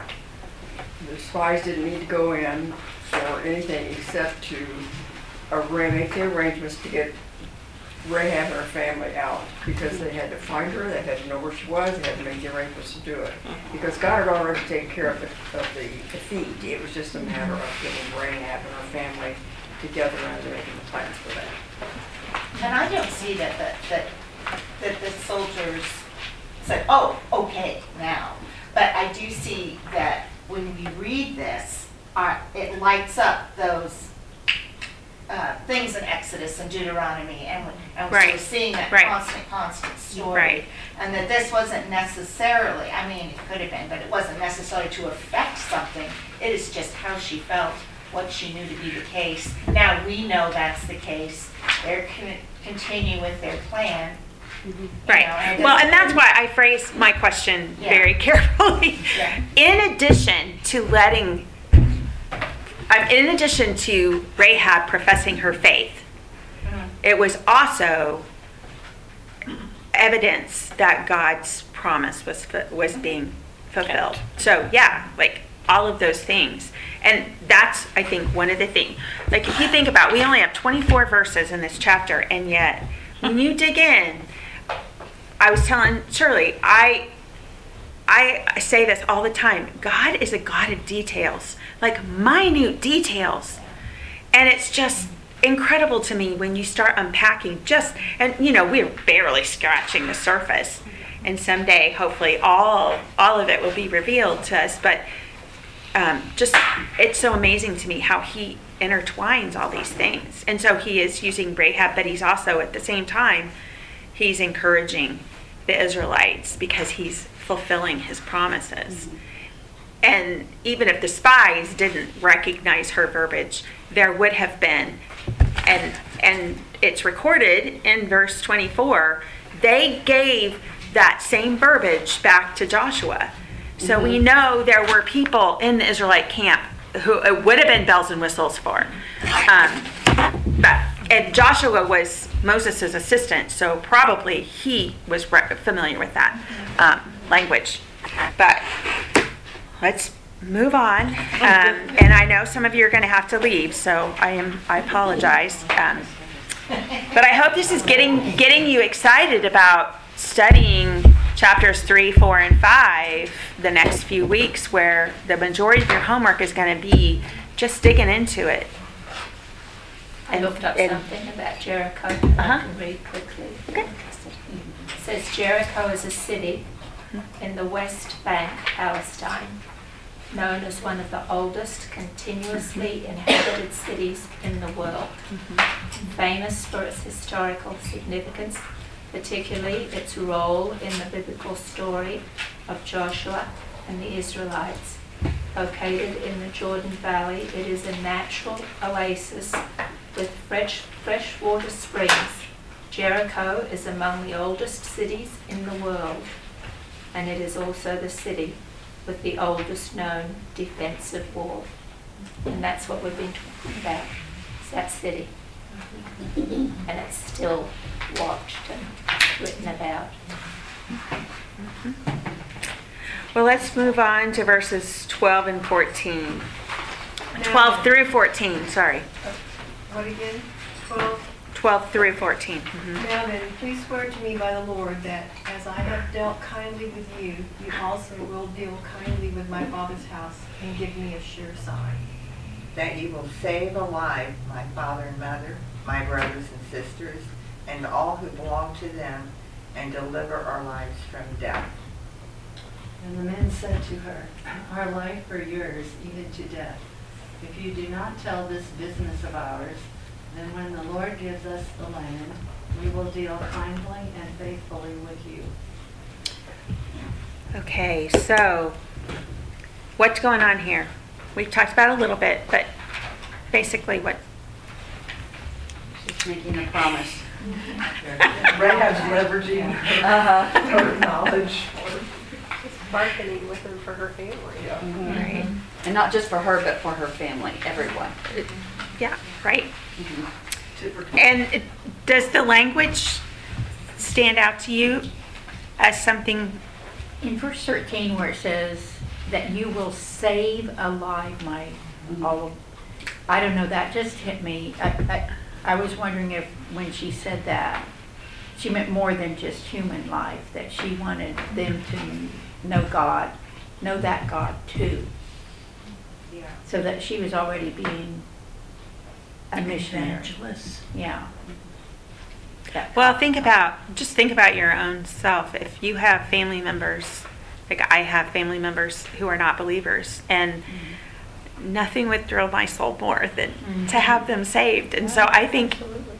the spies didn't need to go in for anything except to arra- make the arrangements to get Rahab and her family out, because they had to find her, they had to know where she was, they had to make the arrangements to do it. Because God had already taken care of the, of the defeat. It was just a matter of getting Rahab and her family together and making the plans for that. And I don't see that, that, that, that the soldiers said, oh, okay, now. But I do see that when we read this, uh, it lights up those uh, things in Exodus and Deuteronomy, and, we- and so we're Right. seeing that Right. constant, constant story. Right. And that this wasn't necessarily, I mean, it could have been, but it wasn't necessarily to affect something. It is just how she felt, what she knew to be the case. Now we know that's the case. They're con- continuing with their plan. You know, Right. and it Well, doesn't- and that's why I phrased my question Yeah. very carefully. Yeah. In addition to letting, um, in addition to Rahab professing her faith, Mhm. it was also evidence that God's promise was fu- was being fulfilled. So yeah, like all of those things. And that's, I think, one of the things. Like if you think about, we only have twenty-four verses in this chapter, and yet when you dig in, I was telling Shirley, I I say this all the time. God is a God of details, like minute details. And it's just incredible to me when you start unpacking just, and you know, we're barely scratching the surface. And someday, hopefully, all all of it will be revealed to us. But um, just, it's so amazing to me how he intertwines all these things. And so he is using Rahab, but he's also, at the same time, he's encouraging the Israelites because he's fulfilling his promises. Mm-hmm. And even if the spies didn't recognize her verbiage, there would have been, and and it's recorded in verse twenty-four, they gave that same verbiage back to Joshua. So we know there were people in the Israelite camp who it would have been bells and whistles for. Um, but and Joshua was Moses' assistant, so probably he was re- familiar with that um, language. But let's move on. Um, and I know some of you are going to have to leave, so I am I apologize. Um, but I hope this is getting getting you excited about studying chapters three, four, and five the next few weeks, where the majority of your homework is going to be just digging into it. I And- looked up and- something about Jericho. I Uh-huh. can read quickly. Okay. It says Jericho is a city in the West Bank, Palestine. known as one of the oldest continuously inhabited cities in the world. Famous for its historical significance, particularly its role in the biblical story of Joshua and the Israelites. Located in the Jordan Valley, it is a natural oasis with fresh freshwater springs. Jericho is among the oldest cities in the world, and it is also the city with the oldest known defensive wall. And that's what we've been talking about, is that city. And it's still watched and written about. Well, let's move on to verses twelve and fourteen. twelve through fourteen, sorry. What again? twelve? twelve through fourteen. Mhm. Now then, please swear to me by the Lord that as I have dealt kindly with you, you also will deal kindly with my father's house and give me a sure sign. That you will save alive my father and mother, my brothers and sisters, and all who belong to them, and deliver our lives from death. And the men said to her, our life or yours, even to death. If you do not tell this business of ours, then when the Lord gives us the land, we will deal kindly and faithfully with you. Okay, so what's going on here? We've talked about it a little bit, but basically what? She's making a promise. Rahab's leveraging her, Uh-huh. her knowledge. Bargaining with them for her family. Yeah. Mhm. Right. And not just for her, but for her family, everyone. Yeah, right. Mhm. And it- does the language stand out to you as something? In verse thirteen, where it says that you will save alive my, all of, I don't know, that just hit me. I, I, I was wondering if, when she said that, she meant more than just human life, that she wanted them to know God, know that God too. Yeah. So that she was already being a missionary. Evangelist. Yeah. That Well, think about, just think about your own self. If you have family members, like I have family members who are not believers, and nothing would thrill my soul more than to have them saved. And so I think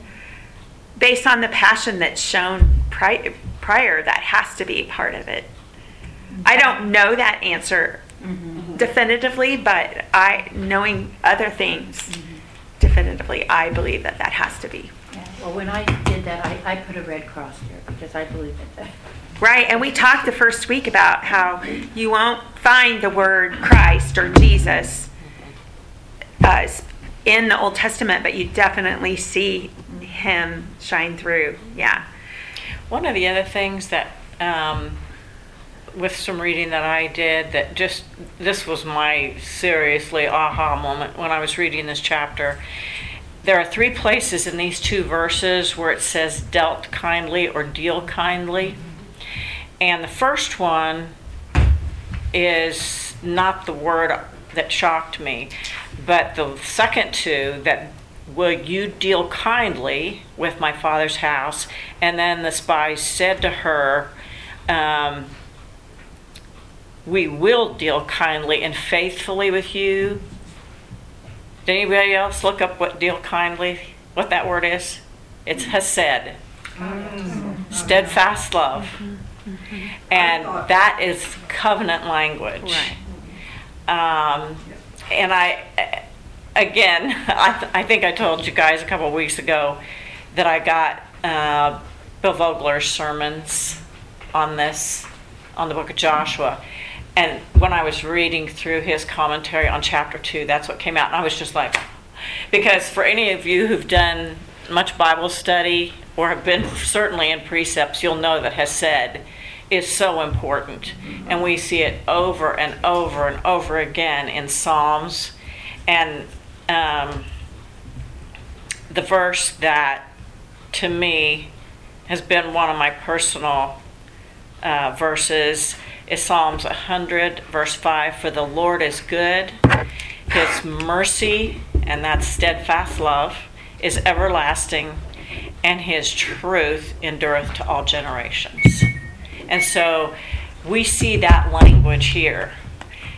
based on the passion that's shown pri- prior, that has to be part of it. I don't know that answer definitively, but I, knowing other things definitively, I believe that that has to be. Yeah. Well, when I did that, I, I put a red cross there because I believe it. Right, and we talked the first week about how you won't find the word Christ or Jesus uh, in the Old Testament, but you definitely see him shine through. Yeah. One of the other things that, um, with some reading that I did, that just, this was my seriously aha moment when I was reading this chapter. There are three places in these two verses where it says dealt kindly or deal kindly. And the first one is not the word that shocked me, but the second two, that will you deal kindly with my father's house? And then the spies said to her, um, we will deal kindly and faithfully with you. Did anybody else look up what deal kindly, what that word is? It's hesed, mm-hmm. steadfast love. Mm-hmm. And that is covenant language. Right. Um, and I, again, I, th- I think I told you guys a couple of weeks ago that I got uh, Bill Vogler's sermons on this, on the book of Joshua. And when I was reading through his commentary on chapter two, that's what came out. And I was just like, because for any of you who've done much Bible study or have been certainly in precepts, you'll know that hesed is so important. Mm-hmm. And we see it over and over and over again in Psalms. And um, the verse that, to me, has been one of my personal uh, verses is Psalms one hundred, verse five. For the Lord is good, his mercy, and that's steadfast love, is everlasting, and his truth endureth to all generations. And so we see that language here.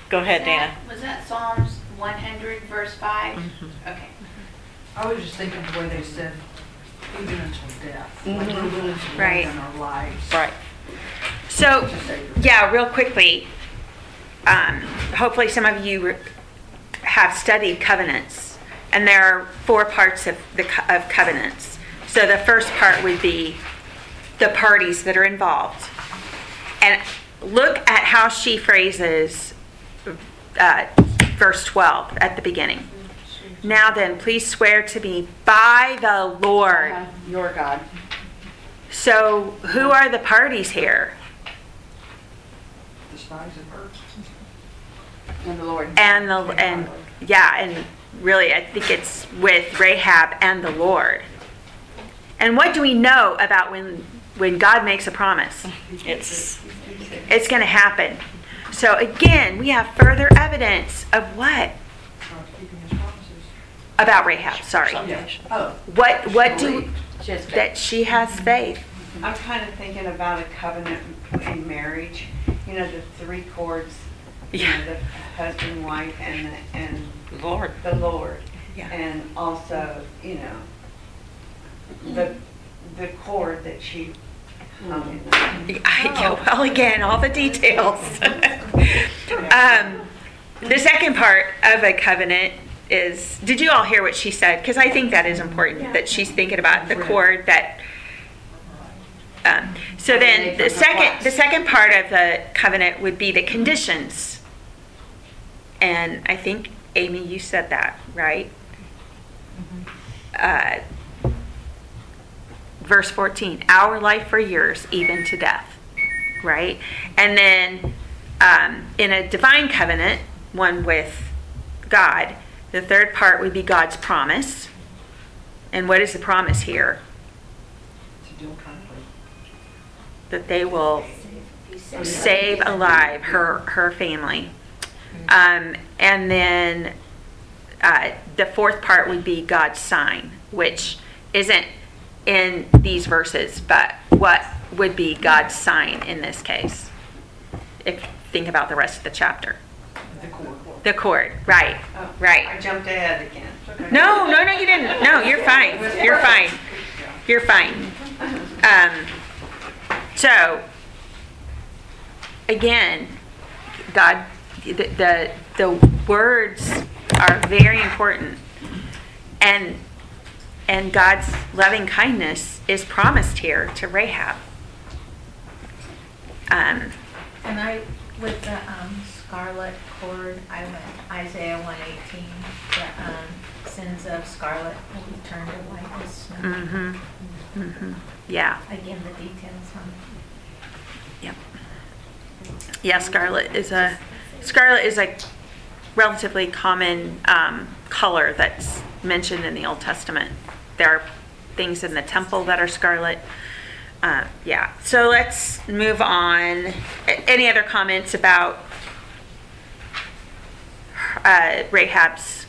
Go ahead, Was Dana. that- Was that Psalms one hundred verse five? Mhm. Okay. I was just thinking the way they said, even until death, like we're Mhm. willing to lay Right. down our lives. Right. So, yeah, real quickly, um, hopefully some of you re- have studied covenants, and there are four parts of the co- of covenants. So the first part would be the parties that are involved, and look at how she phrases uh, verse twelve at the beginning. Now then, please swear to me by the Lord. Uh, Your God. So who are the parties here? The spies and her. And the Lord. And the and yeah, and really, I think it's with Rahab and the Lord. And what do we know about when when God makes a promise? It's It's going to happen. So again, we have further evidence of what Keeping his promises. about Rahab. Sorry. Oh, What what do Just that she has faith? I'm kind of thinking about a covenant in marriage, you know, the three cords, you Yeah. know, the husband, wife, and, the- and Lord. the Lord. Yeah. And also, you know, the, the cord that she hung in the. I, yeah, well, again, all the details. um, the second part of a covenant is, did you all hear what she said? Because I think that is important, that she's thinking about the cord that. Um, so then the second, the second part of the covenant would be the conditions. And I think, Amy, you said that, right? Uh, verse fourteen, our life for yours, even to death, right? And then um, in a divine covenant, one with God, the third part would be God's promise. And what is the promise here? To deal kindly. That they will save alive her, her family. Um, and then uh, the fourth part would be God's sign, which isn't in these verses, but what would be God's sign in this case? If think about the rest of the chapter. The cord. The cord, right, right. I jumped ahead again. No, no, no, you didn't. No, you're fine. You're fine. You're fine. Um, so, again, God, the, the the words are very important, and and God's loving kindness is promised here to Rahab. Um, And I, with the um, scarlet cord, I went Isaiah one eighteen, the um, sins of scarlet will be turned to white as snow. mhm, mhm. Yeah. Again, the details on Yep. Yeah, scarlet is a scarlet is a relatively common um, color that's mentioned in the Old Testament. There are things in the temple that are scarlet. Uh, yeah. So let's move on. A- Any other comments about uh, Rahab's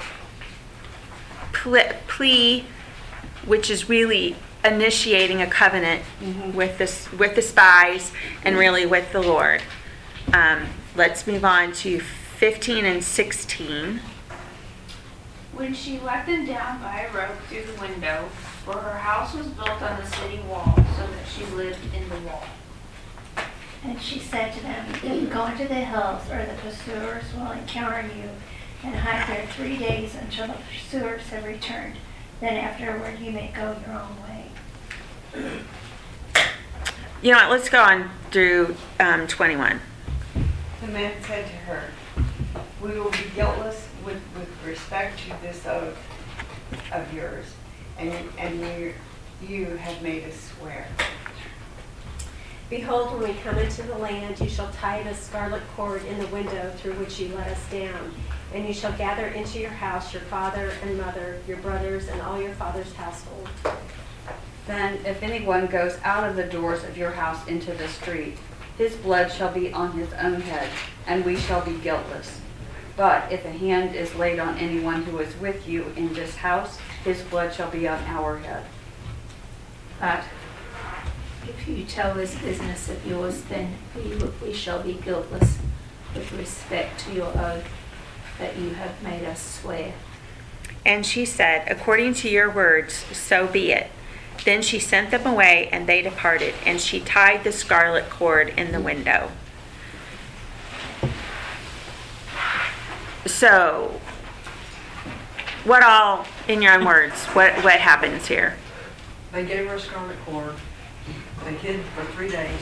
ple- plea, which is really initiating a covenant with this with the spies and really with the Lord. Um, let's move on to fifteen and sixteen. When she let them down by a rope through the window, for her house was built on the city wall, so that she lived in the wall. And she said to them, if you go into the hills, or the pursuers will encounter you, and hide there three days until the pursuers have returned. Then afterward you may go your own way. You know what? Let's go on through um, twenty-one. The man said to her, we will be guiltless with, with respect to this oath of yours, and, and you, you have made us swear. Behold, when we come into the land, you shall tie the scarlet cord in the window through which you let us down. And you shall gather into your house your father and mother, your brothers, and all your father's household. Then if anyone goes out of the doors of your house into the street, his blood shall be on his own head, and we shall be guiltless. But if a hand is laid on anyone who is with you in this house, his blood shall be on our head. But if you tell this business of yours, then we, we shall be guiltless. with respect to your oath that you have made us swear. And she said, according to your words, so be it. Then she sent them away, and they departed, and she tied the scarlet cord in the window. So, what all, in your own words, what, what happens here? They gave her a scarlet cord. They hid for three days.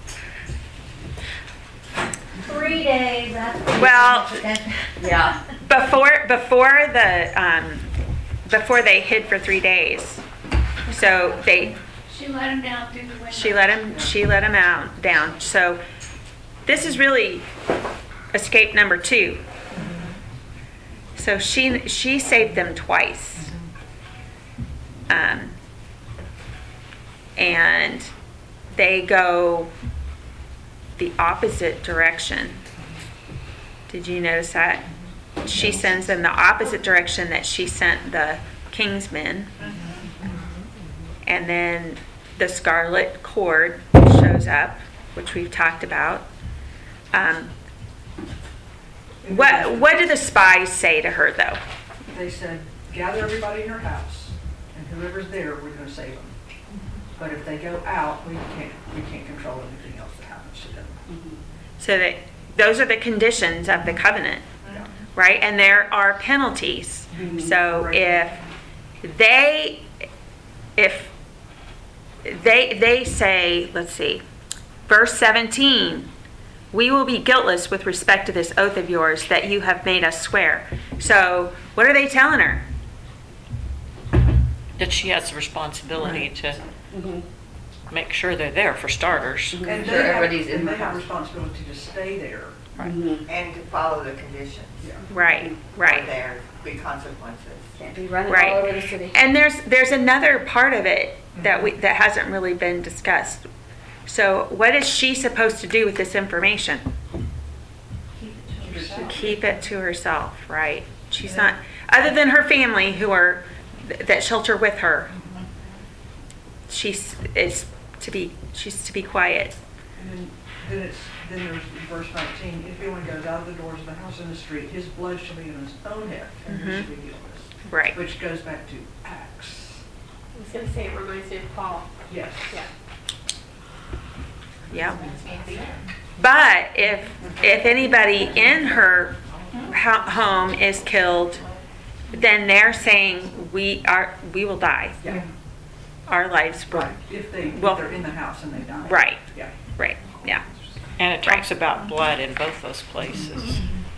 Three days, that's. Well, Yeah. Before, before the, um, before they hid for three days, so they, She let him down through the window. she let him, she let him out, down. So this is really escape number two. So she, she saved them twice. Um, and they go the opposite direction. Did you notice that? She sends them the opposite direction that she sent the king's men. And then the scarlet cord shows up, which we've talked about. Um, what what do the spies say to her, though? They said, gather everybody in your house, and whoever's there, we're going to save them. But if they go out, we can't we can't control anything else that happens to them. So that those are the conditions of the covenant, right? And there are penalties. So if they if they they say, let's see, verse seventeen, we will be guiltless with respect to this oath of yours that you have made us swear. So what are they telling her? That she has the responsibility to make sure they're there, for starters. And they have, and they have responsibility to stay there. And to follow the conditions. Right, right. Or there be consequences. Can't be running Right. all over the city. And there's there's another part of it that we that hasn't really been discussed. So what is she supposed to do with this information? Keep it to herself, right? She's not, other than her family who are that shelter with her. She's is to be she's to be quiet. And then, then it's then there's verse nineteen. If anyone goes out of the doors of the house in the street, his blood shall be on his own head, and he Mhm. shall be guiltless. Right. Which goes back to Acts. I was going to say it reminds me of Paul. Yes. Yeah. Yeah. But if if anybody in her ho- home is killed, then they're saying we are we will die. Yeah. Our lives will. Right. If they if well, they're in the house and they die. Right. Yeah. Right. Yeah. And it talks about blood in both those places.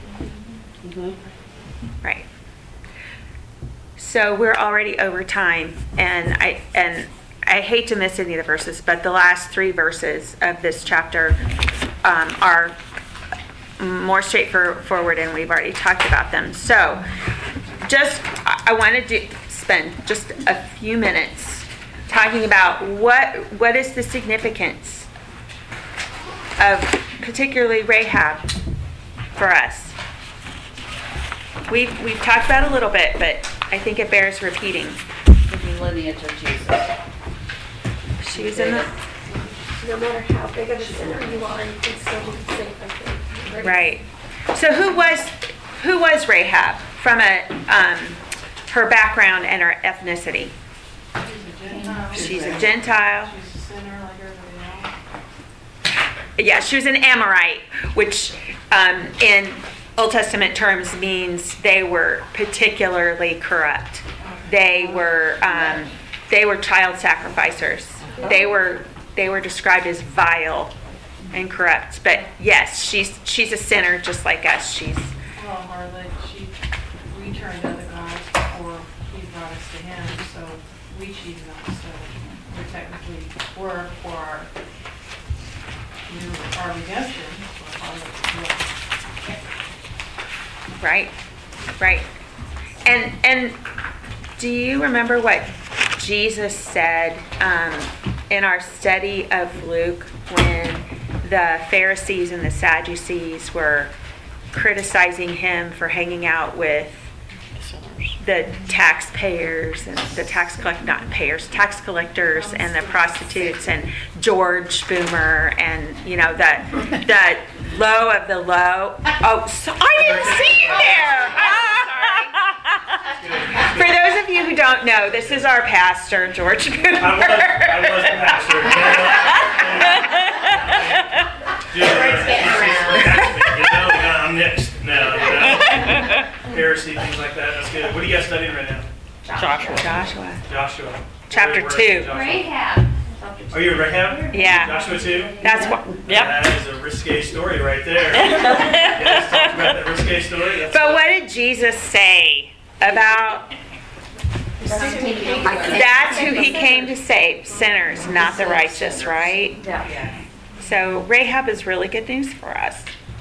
Right. So we're already over time, and I and I hate to miss any of the verses, but the last three verses of this chapter um, are more straightforward, and we've already talked about them. So, just I I wanted to spend just a few minutes talking about what what is the significance of particularly Rahab for us. We've we've talked about it a little bit, but I think it bears repeating. The lineage of Jesus. She was in the No matter how big of a sinner you are, you can still be safe, I think. right. So who was who was Rahab from a um, her background and her ethnicity? She's a Gentile. She's a sinner like everybody else. Yeah, she was an Amorite, which um, in Old Testament terms means they were particularly corrupt. They were um, they were child sacrificers. They were they were described as vile and corrupt. But yes, she's she's a sinner just like us. She's Well, hardly. She, we turned to other gods before he brought us to him, so we cheated on. So we're technically, we're for our, you know, our redemption. For our, right, right. And and do you remember what Jesus said um, in our study of Luke when the Pharisees and the Sadducees were criticizing him for hanging out with the taxpayers and the tax collect not payers, tax collectors and the prostitutes and George Boomer and you know the the low of the low. Oh, so, I didn't see you there. I'm sorry. For those of you who don't know, this is our pastor, George Cooper. I was, I was the pastor. You know, you know, I'm next now. You know, heresy, things like that. That's good. What are you guys studying right now? Joshua. Joshua. Joshua. Chapter Where- where two. is Joshua? Rahab. Are you in Rahab? Yeah. Joshua two? That's what. Yep. That is a risque story right there. You guys talk about that risque story? That's But what did Jesus say about? That's who he came to save, sinners, not the righteous, right? Yeah. So Rahab is really good news for us.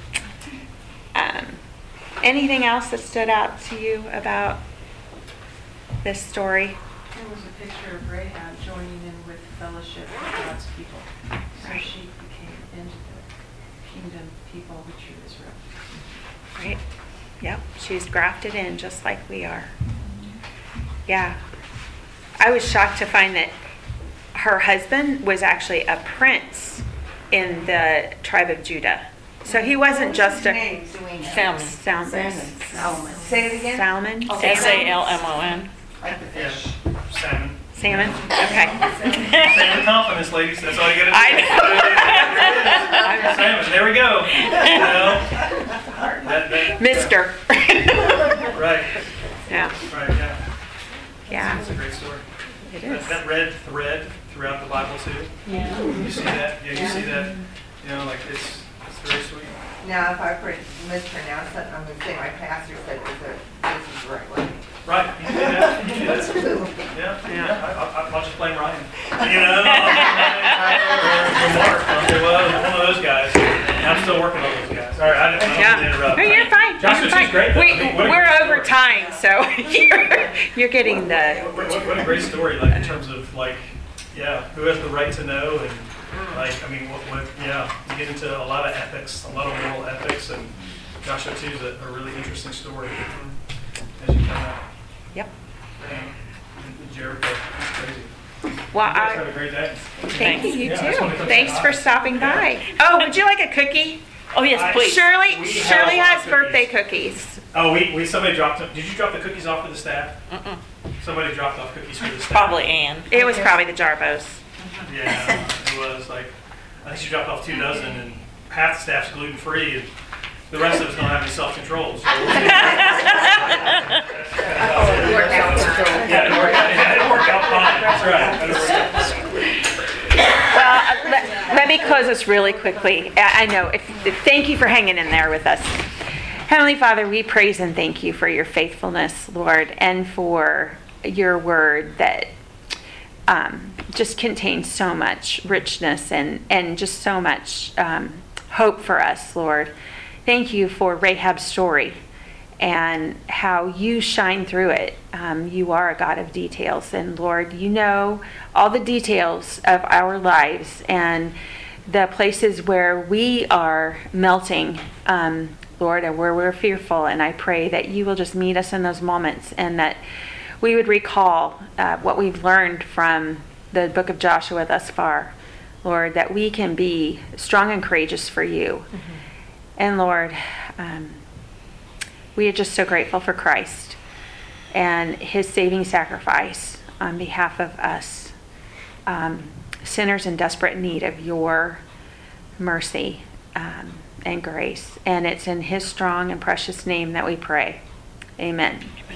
Um, anything else that stood out to you about this story? There was a picture of Rahab joining in with fellowship with God's people. So she became into the kingdom people, which are Israel. Right? Yep, she's grafted in just like we are. Yeah. I was shocked to find that her husband was actually a prince in the tribe of Judah. So he wasn't just a Salmon. Salmon. Salmon. Say it again. Salmon. S A L M O N. Like the Yeah. fish. Salmon. Salmon. Okay. Salmon confidence, ladies. That's all you gotta do. I know. Salmon. There we go. You know? That, that, Mister. Right. Yeah. Right. Yeah. Yeah. It's a great story. It That, is. that red thread throughout the Bible too. Yeah. You see that? Yeah. You see that? You know, like it's it's very sweet. Now, if I pr- mispronounce it, I'm gonna say my pastor said this is, this is the right way. Right. You can do that. You can do That's that. true. Yeah. Yeah. I, I, I'll just blame Ryan. You know, or, or Mark. Okay, well, one of those guys. I'm still working on those guys. All right. I didn't, I didn't mean to interrupt. No, you're fine. Joshua You're two's fine. great. though. We, I mean, what a we're great over story. time, so you're, you're getting the. What, what, what a great story, like in terms of like, yeah, who has the right to know, and like, I mean, what, what, yeah, you get into a lot of ethics, a lot of moral ethics, and Joshua two is a, a really interesting story as you come out. Yep. And Jericho, it's crazy. Well, You guys I, have a great day. thank you, you Yeah, I just wanted to too. come Thanks say for hi. stopping by. Oh, would you like a cookie? Oh, yes, I- please. Shirley, We have Shirley a lot of has birthday cookies. Oh, we, we somebody dropped them. Did you drop the cookies off for the staff? Mm-mm. Somebody dropped off cookies for the staff. Probably Ann. It was probably the Jarbos. Yeah, it was like, I think she dropped off two dozen, and half the staff's gluten free, and the rest of us don't have any self control. So. Yeah, it worked out. Yeah, it worked out fine. That's right. It worked out fine. Well, uh, let, let me close this really quickly. I, I know. If, thank you for hanging in there with us. Heavenly Father, we praise and thank you for your faithfulness, Lord, and for your word that um, just contains so much richness and, and just so much um, hope for us, Lord. Thank you for Rahab's story and how you shine through it. Um, you are a God of details, and Lord, you know all the details of our lives and the places where we are melting, um, Lord, and where we're fearful. And I pray that you will just meet us in those moments, and that we would recall uh, what we've learned from the book of Joshua thus far, Lord, that we can be strong and courageous for you. Mm-hmm. And Lord, um, we are just so grateful for Christ and his saving sacrifice on behalf of us, um, sinners in desperate need of your mercy um, and grace. And it's in his strong and precious name that we pray. Amen.